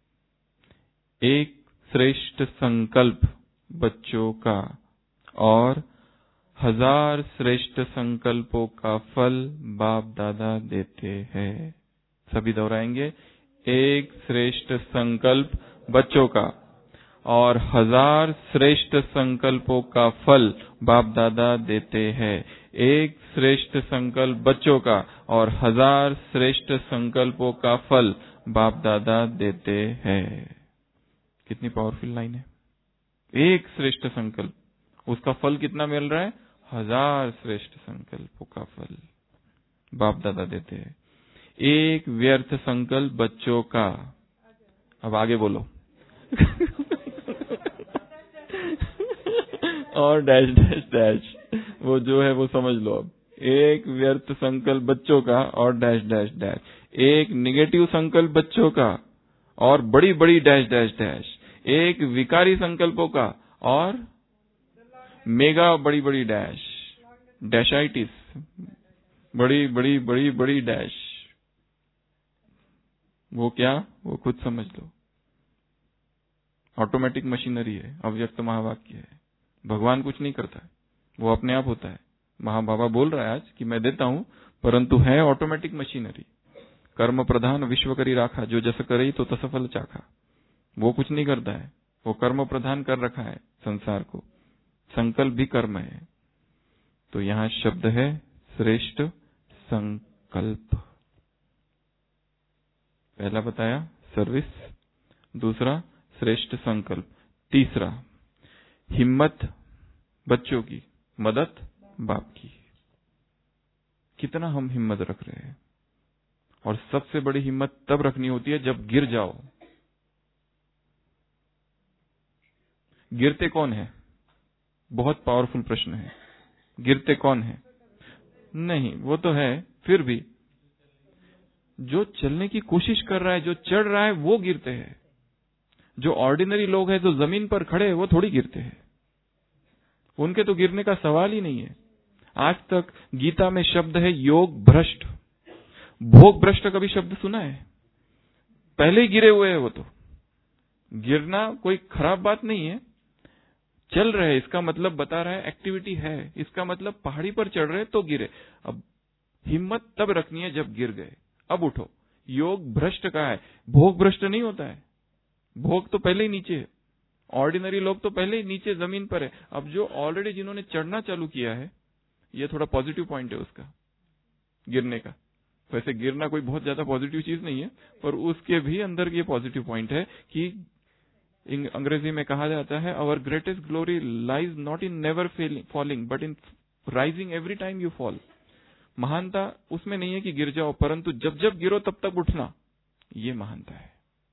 एक श्रेष्ठ संकल्प बच्चों का, और हजार श्रेष्ठ संकल्पों का फल बाप दादा देते हैं। सभी दोहराएंगे। एक श्रेष्ठ संकल्प बच्चों का, और हजार श्रेष्ठ संकल्पों का फल बाप दादा देते हैं। एक श्रेष्ठ संकल्प बच्चों का, और हजार श्रेष्ठ संकल्पों का फल बाप दादा देते हैं। कितनी पावरफुल लाइन है। एक श्रेष्ठ संकल्प, उसका फल कितना मिल रहा है? हजार श्रेष्ठ संकल्पों का फल बाप दादा देते हैं। एक व्यर्थ संकल्प बच्चों का, अब आगे बोलो और डैश डैश डैश, वो जो है वो समझ लो। अब एक व्यर्थ संकल्प बच्चों का, और डैश डैश डैश। एक निगेटिव संकल्प बच्चों का, और बड़ी बड़ी डैश डैश डैश। एक विकारी संकल्पों का, और मेगा बड़ी बड़ी डैश, डैशाइटिस, बड़ी बड़ी बड़ी बड़ी डैश। वो क्या? वो खुद समझ लो। ऑटोमेटिक मशीनरी है, अव्यक्त महावाक्य है। भगवान कुछ नहीं करता है, वो अपने आप होता है। महाबाबा बोल रहा है आज कि मैं देता हूं, परंतु है ऑटोमेटिक मशीनरी। कर्म प्रधान विश्व करी राखा, जो जस करे तो तस फल चाखा। वो कुछ नहीं करता है, वो कर्म प्रधान कर रखा है संसार को। संकल्प भी कर्म है। तो यहां शब्द है श्रेष्ठ संकल्प। पहला बताया सर्विस, दूसरा श्रेष्ठ संकल्प, तीसरा हिम्मत बच्चों की, मदद बाप की। कितना हम हिम्मत रख रहे हैं? और सबसे बड़ी हिम्मत तब रखनी होती है जब गिर जाओ। गिरते कौन है? बहुत पावरफुल प्रश्न है। गिरते कौन है? नहीं, वो तो है, फिर भी जो चलने की कोशिश कर रहा है, जो चढ़ रहा है, वो गिरते हैं। जो ऑर्डिनरी लोग हैं, जो जमीन पर खड़े हैं, वो थोड़ी गिरते हैं। उनके तो गिरने का सवाल ही नहीं है। आज तक गीता में शब्द है योग भ्रष्ट। भोग भ्रष्ट कभी शब्द सुना है? पहले ही गिरे हुए हैं वो तो। गिरना कोई खराब बात नहीं है। चल रहे, इसका मतलब बता रहा है एक्टिविटी है। इसका मतलब पहाड़ी पर चढ़ रहे तो गिरे। अब हिम्मत तब रखनी है जब गिर गए। अब उठो। योग भ्रष्ट का है, भोग भ्रष्ट नहीं होता है। भोग तो पहले ही नीचे है। ऑर्डिनरी लोग तो पहले ही नीचे जमीन पर है। अब जो ऑलरेडी जिन्होंने चढ़ना चालू किया है, ये थोड़ा पॉजिटिव पॉइंट है उसका। गिरने का। वैसे गिरना कोई बहुत ज्यादा पॉजिटिव चीज नहीं है, पर उसके भी अंदर ये पॉजिटिव पॉइंट है कि अंग्रेजी में कहा जाता है, our greatest glory lies not in never falling but in rising every time you fall. महानता उसमें नहीं है कि गिर जाओ, परंतु जब जब गिरो तब तक उठना, ये महानता है।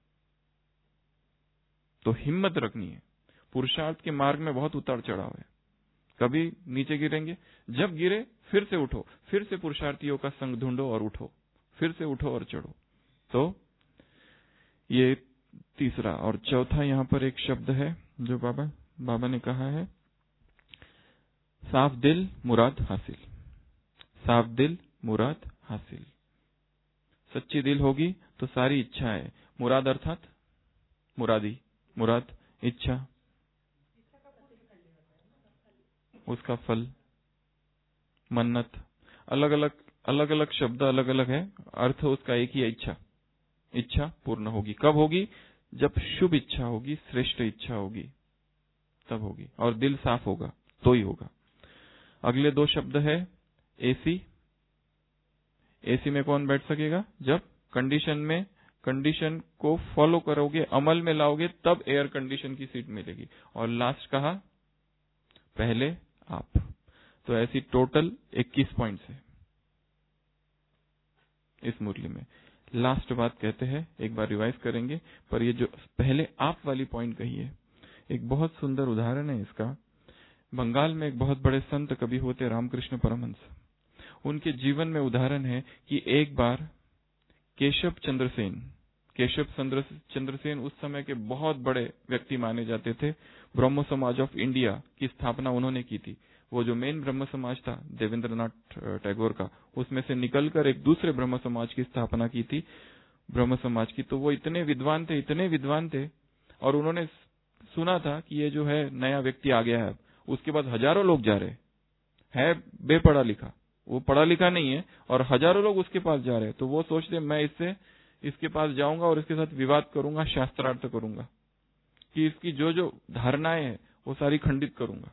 तो हिम्मत रखनी है। पुरुषार्थ के मार्ग में बहुत उतार चढ़ाव है, कभी नीचे गिरेंगे, जब गिरे फिर से उठो, फिर से पुरुषार्थियों का संग ढूंढो और उठो, फिर से उठो और चढ़ो। तो ये तीसरा। और चौथा यहां पर एक शब्द है जो बाबा बाबा ने कहा है, साफ दिल मुराद हासिल। साफ दिल मुराद हासिल। सच्ची दिल होगी तो सारी इच्छा है। मुराद अर्थात मुरादी, मुराद इच्छा, उसका फल, मन्नत, अलग अलग अलग अलग शब्द अलग अलग है, अर्थ उसका एक ही है, इच्छा। इच्छा पूर्ण होगी, कब होगी? जब शुभ इच्छा होगी, श्रेष्ठ इच्छा होगी, तब होगी। और दिल साफ होगा तो ही होगा। अगले दो शब्द है एसी। एसी में कौन बैठ सकेगा? जब कंडीशन में कंडीशन को फॉलो करोगे, अमल में लाओगे, तब एयर कंडीशन की सीट मिलेगी। और लास्ट कहा पहले आप। तो ऐसी टोटल इक्कीस पॉइंट्स है इस मुरली में। लास्ट बात कहते हैं, एक बार रिवाइज करेंगे, पर ये जो पहले आप वाली पॉइंट कही है, एक बहुत सुंदर उदाहरण है इसका। बंगाल में एक बहुत बड़े संत कवि होते रामकृष्ण परमहंस। उनके जीवन में उदाहरण है कि एक बार केशव चंद्र सेन, केशव चंद्र सेन उस समय के बहुत बड़े व्यक्ति माने जाते थे। ब्रह्म समाज ऑफ इंडिया की स्थापना उन्होंने की थी। वो जो मेन ब्रह्म समाज था देवेंद्रनाथ टैगोर का, उसमें से निकलकर एक दूसरे ब्रह्म समाज की स्थापना की थी, ब्रह्म समाज की। तो वो इतने विद्वान थे, इतने विद्वान थे, और उन्होंने सुना था कि ये जो है नया व्यक्ति आ गया है। उसके बाद हजारों लोग जा रहे है, बेपढ़ा लिखा, वो पढ़ा लिखा नहीं है, और हजारों लोग उसके पास जा रहे हैं। तो वो सोचते मैं इससे इसके पास जाऊंगा और इसके साथ विवाद करूंगा, शास्त्रार्थ करूंगा, कि इसकी जो जो धारणाएं हैं वो सारी खंडित करूंगा।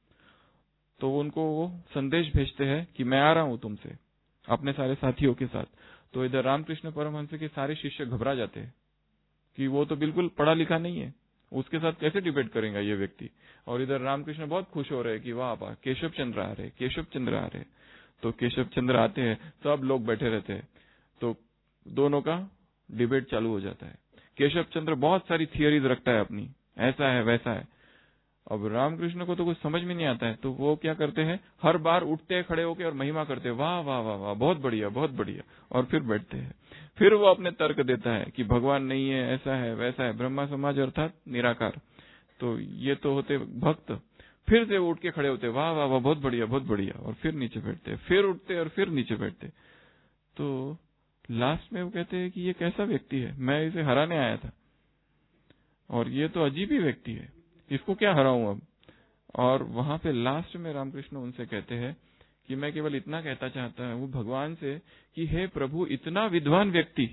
तो उनको वो संदेश भेजते हैं कि मैं आ रहा हूं तुमसे, अपने सारे साथियों के साथ। तो इधर रामकृष्ण परमहंस के सारे शिष्य घबरा जाते हैं कि वो तो बिल्कुल पढ़ा लिखा नहीं है, उसके साथ कैसे डिबेट करेगा ये व्यक्ति। और इधर रामकृष्ण बहुत खुश हो रहे हैं कि वाह वाह, केशव चंद्र आ रहे, केशव चंद्र आ रहे। तो केशव चंद्र आते हैं, सब लोग बैठे रहते हैं, तो दोनों का डिबेट चालू हो जाता है। केशव चंद्र बहुत सारी थियरीज रखता है अपनी, ऐसा है वैसा है। अब रामकृष्ण को तो कुछ समझ में नहीं आता है, तो वो क्या करते हैं, हर बार उठते हैं खड़े होकर और महिमा करते हैं, वाह वाह वाह वाह, बहुत बढ़िया बहुत बढ़िया, और फिर बैठते हैं। फिर वो अपने तर्क देता है कि भगवान नहीं है, ऐसा है वैसा है, ब्रह्मा समाज अर्थात निराकार, तो ये तो होते भक्त। फिर से उठ के खड़े होते, वाह वाह वाह, बहुत बढ़िया बहुत बढ़िया, और फिर नीचे बैठते, फिर उठते और फिर नीचे बैठते। तो लास्ट में वो कहते हैं कि ये कैसा व्यक्ति है, मैं इसे हराने आया था, और ये तो अजीब ही व्यक्ति है, इसको क्या हराऊं अब। और वहां पे लास्ट में रामकृष्ण उनसे कहते हैं कि मैं केवल इतना कहता चाहता हूं भगवान से कि हे प्रभु, इतना विद्वान व्यक्ति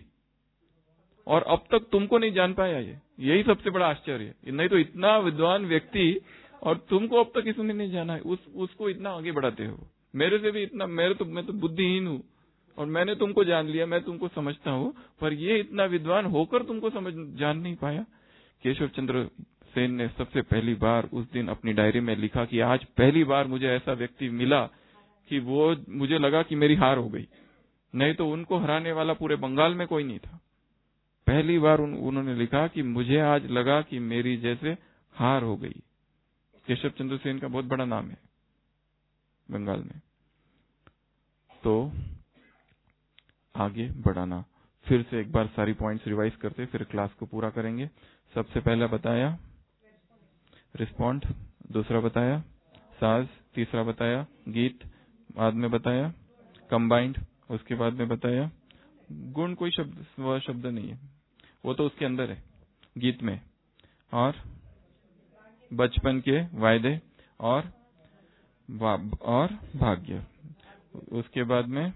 और अब तक तुमको नहीं जान पाया, ये यही सबसे बड़ा आश्चर्य है। नहीं तो इतना विद्वान व्यक्ति और तुमको अब तक इसने नहीं जाना है, उस उसको इतना आगे बढ़ाते हो। मेरे से भी इतना, मेरे तो मैं तो बुद्धिहीन हूँ और मैंने तुमको जान लिया, मैं तुमको समझता हूँ, पर ये इतना विद्वान होकर तुमको समझ जान नहीं पाया। केशव चंद्र सेन ने सबसे पहली बार उस दिन अपनी डायरी में लिखा कि आज पहली बार मुझे ऐसा व्यक्ति मिला कि वो मुझे लगा कि मेरी हार हो गई, नहीं तो उनको हराने वाला पूरे बंगाल में कोई नहीं था। पहली बार उन, उन्होंने लिखा कि मुझे आज लगा कि मेरी जैसे हार हो गई। केशव चंद्र सेन का बहुत बड़ा नाम है बंगाल में। तो आगे बढ़ाना, फिर से एक बार सारी पॉइंट्स रिवाइज करते फिर क्लास को पूरा करेंगे। सबसे पहला बताया रिस्पॉन्ड, दूसरा बताया साज, तीसरा बताया गीत, बाद में बताया कंबाइंड, उसके बाद में बताया गुण। कोई शब्द वह शब्द नहीं है, वो तो उसके अंदर है गीत में। और बचपन के वायदे और और भाग्य, उसके बाद में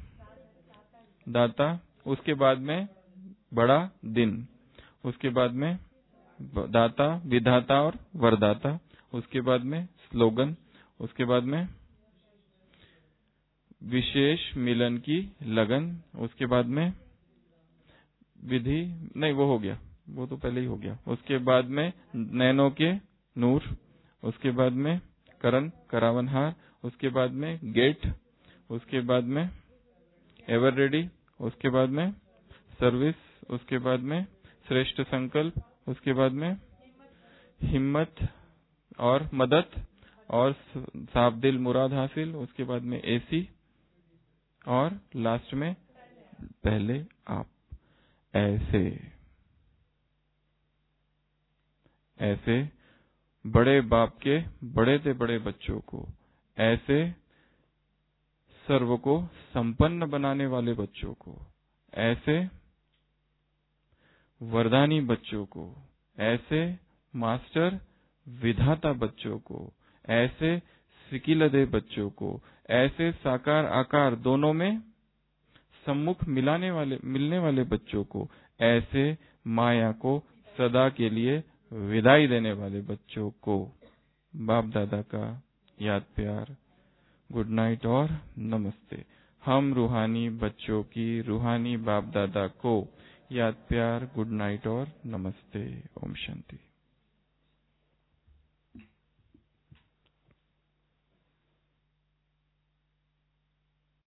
दाता, उसके बाद में बड़ा दिन, उसके बाद में दाता विधाता और वरदाता, उसके बाद में स्लोगन, उसके बाद में विशेष मिलन की लगन, उसके बाद में विधि, नहीं वो हो गया, वो तो पहले ही हो गया। उसके बाद में नैनों के नूर, उसके बाद में करण करावनहार, उसके बाद में गेट, उसके बाद में एवर रेडी, उसके बाद में सर्विस, उसके बाद में श्रेष्ठ संकल्प, उसके बाद में हिम्मत और मदद और साफ दिल मुराद हासिल, उसके बाद में एसी और लास्ट में पहले आप। ऐसे ऐसे बड़े बाप के बड़े से बड़े बच्चों को, ऐसे सर्व को संपन्न बनाने वाले बच्चों को, ऐसे वरदानी बच्चों को, ऐसे मास्टर विधाता बच्चों को, ऐसे सिकिलदे बच्चों को, ऐसे साकार आकार दोनों में सम्मुख मिलाने वाले मिलने वाले बच्चों को, ऐसे माया को सदा के लिए विदाई देने वाले बच्चों को बाप दादा का याद प्यार, गुड नाइट और नमस्ते। हम रूहानी बच्चों की रूहानी बाप दादा को याद प्यार, गुड नाइट और नमस्ते। ओम शांति।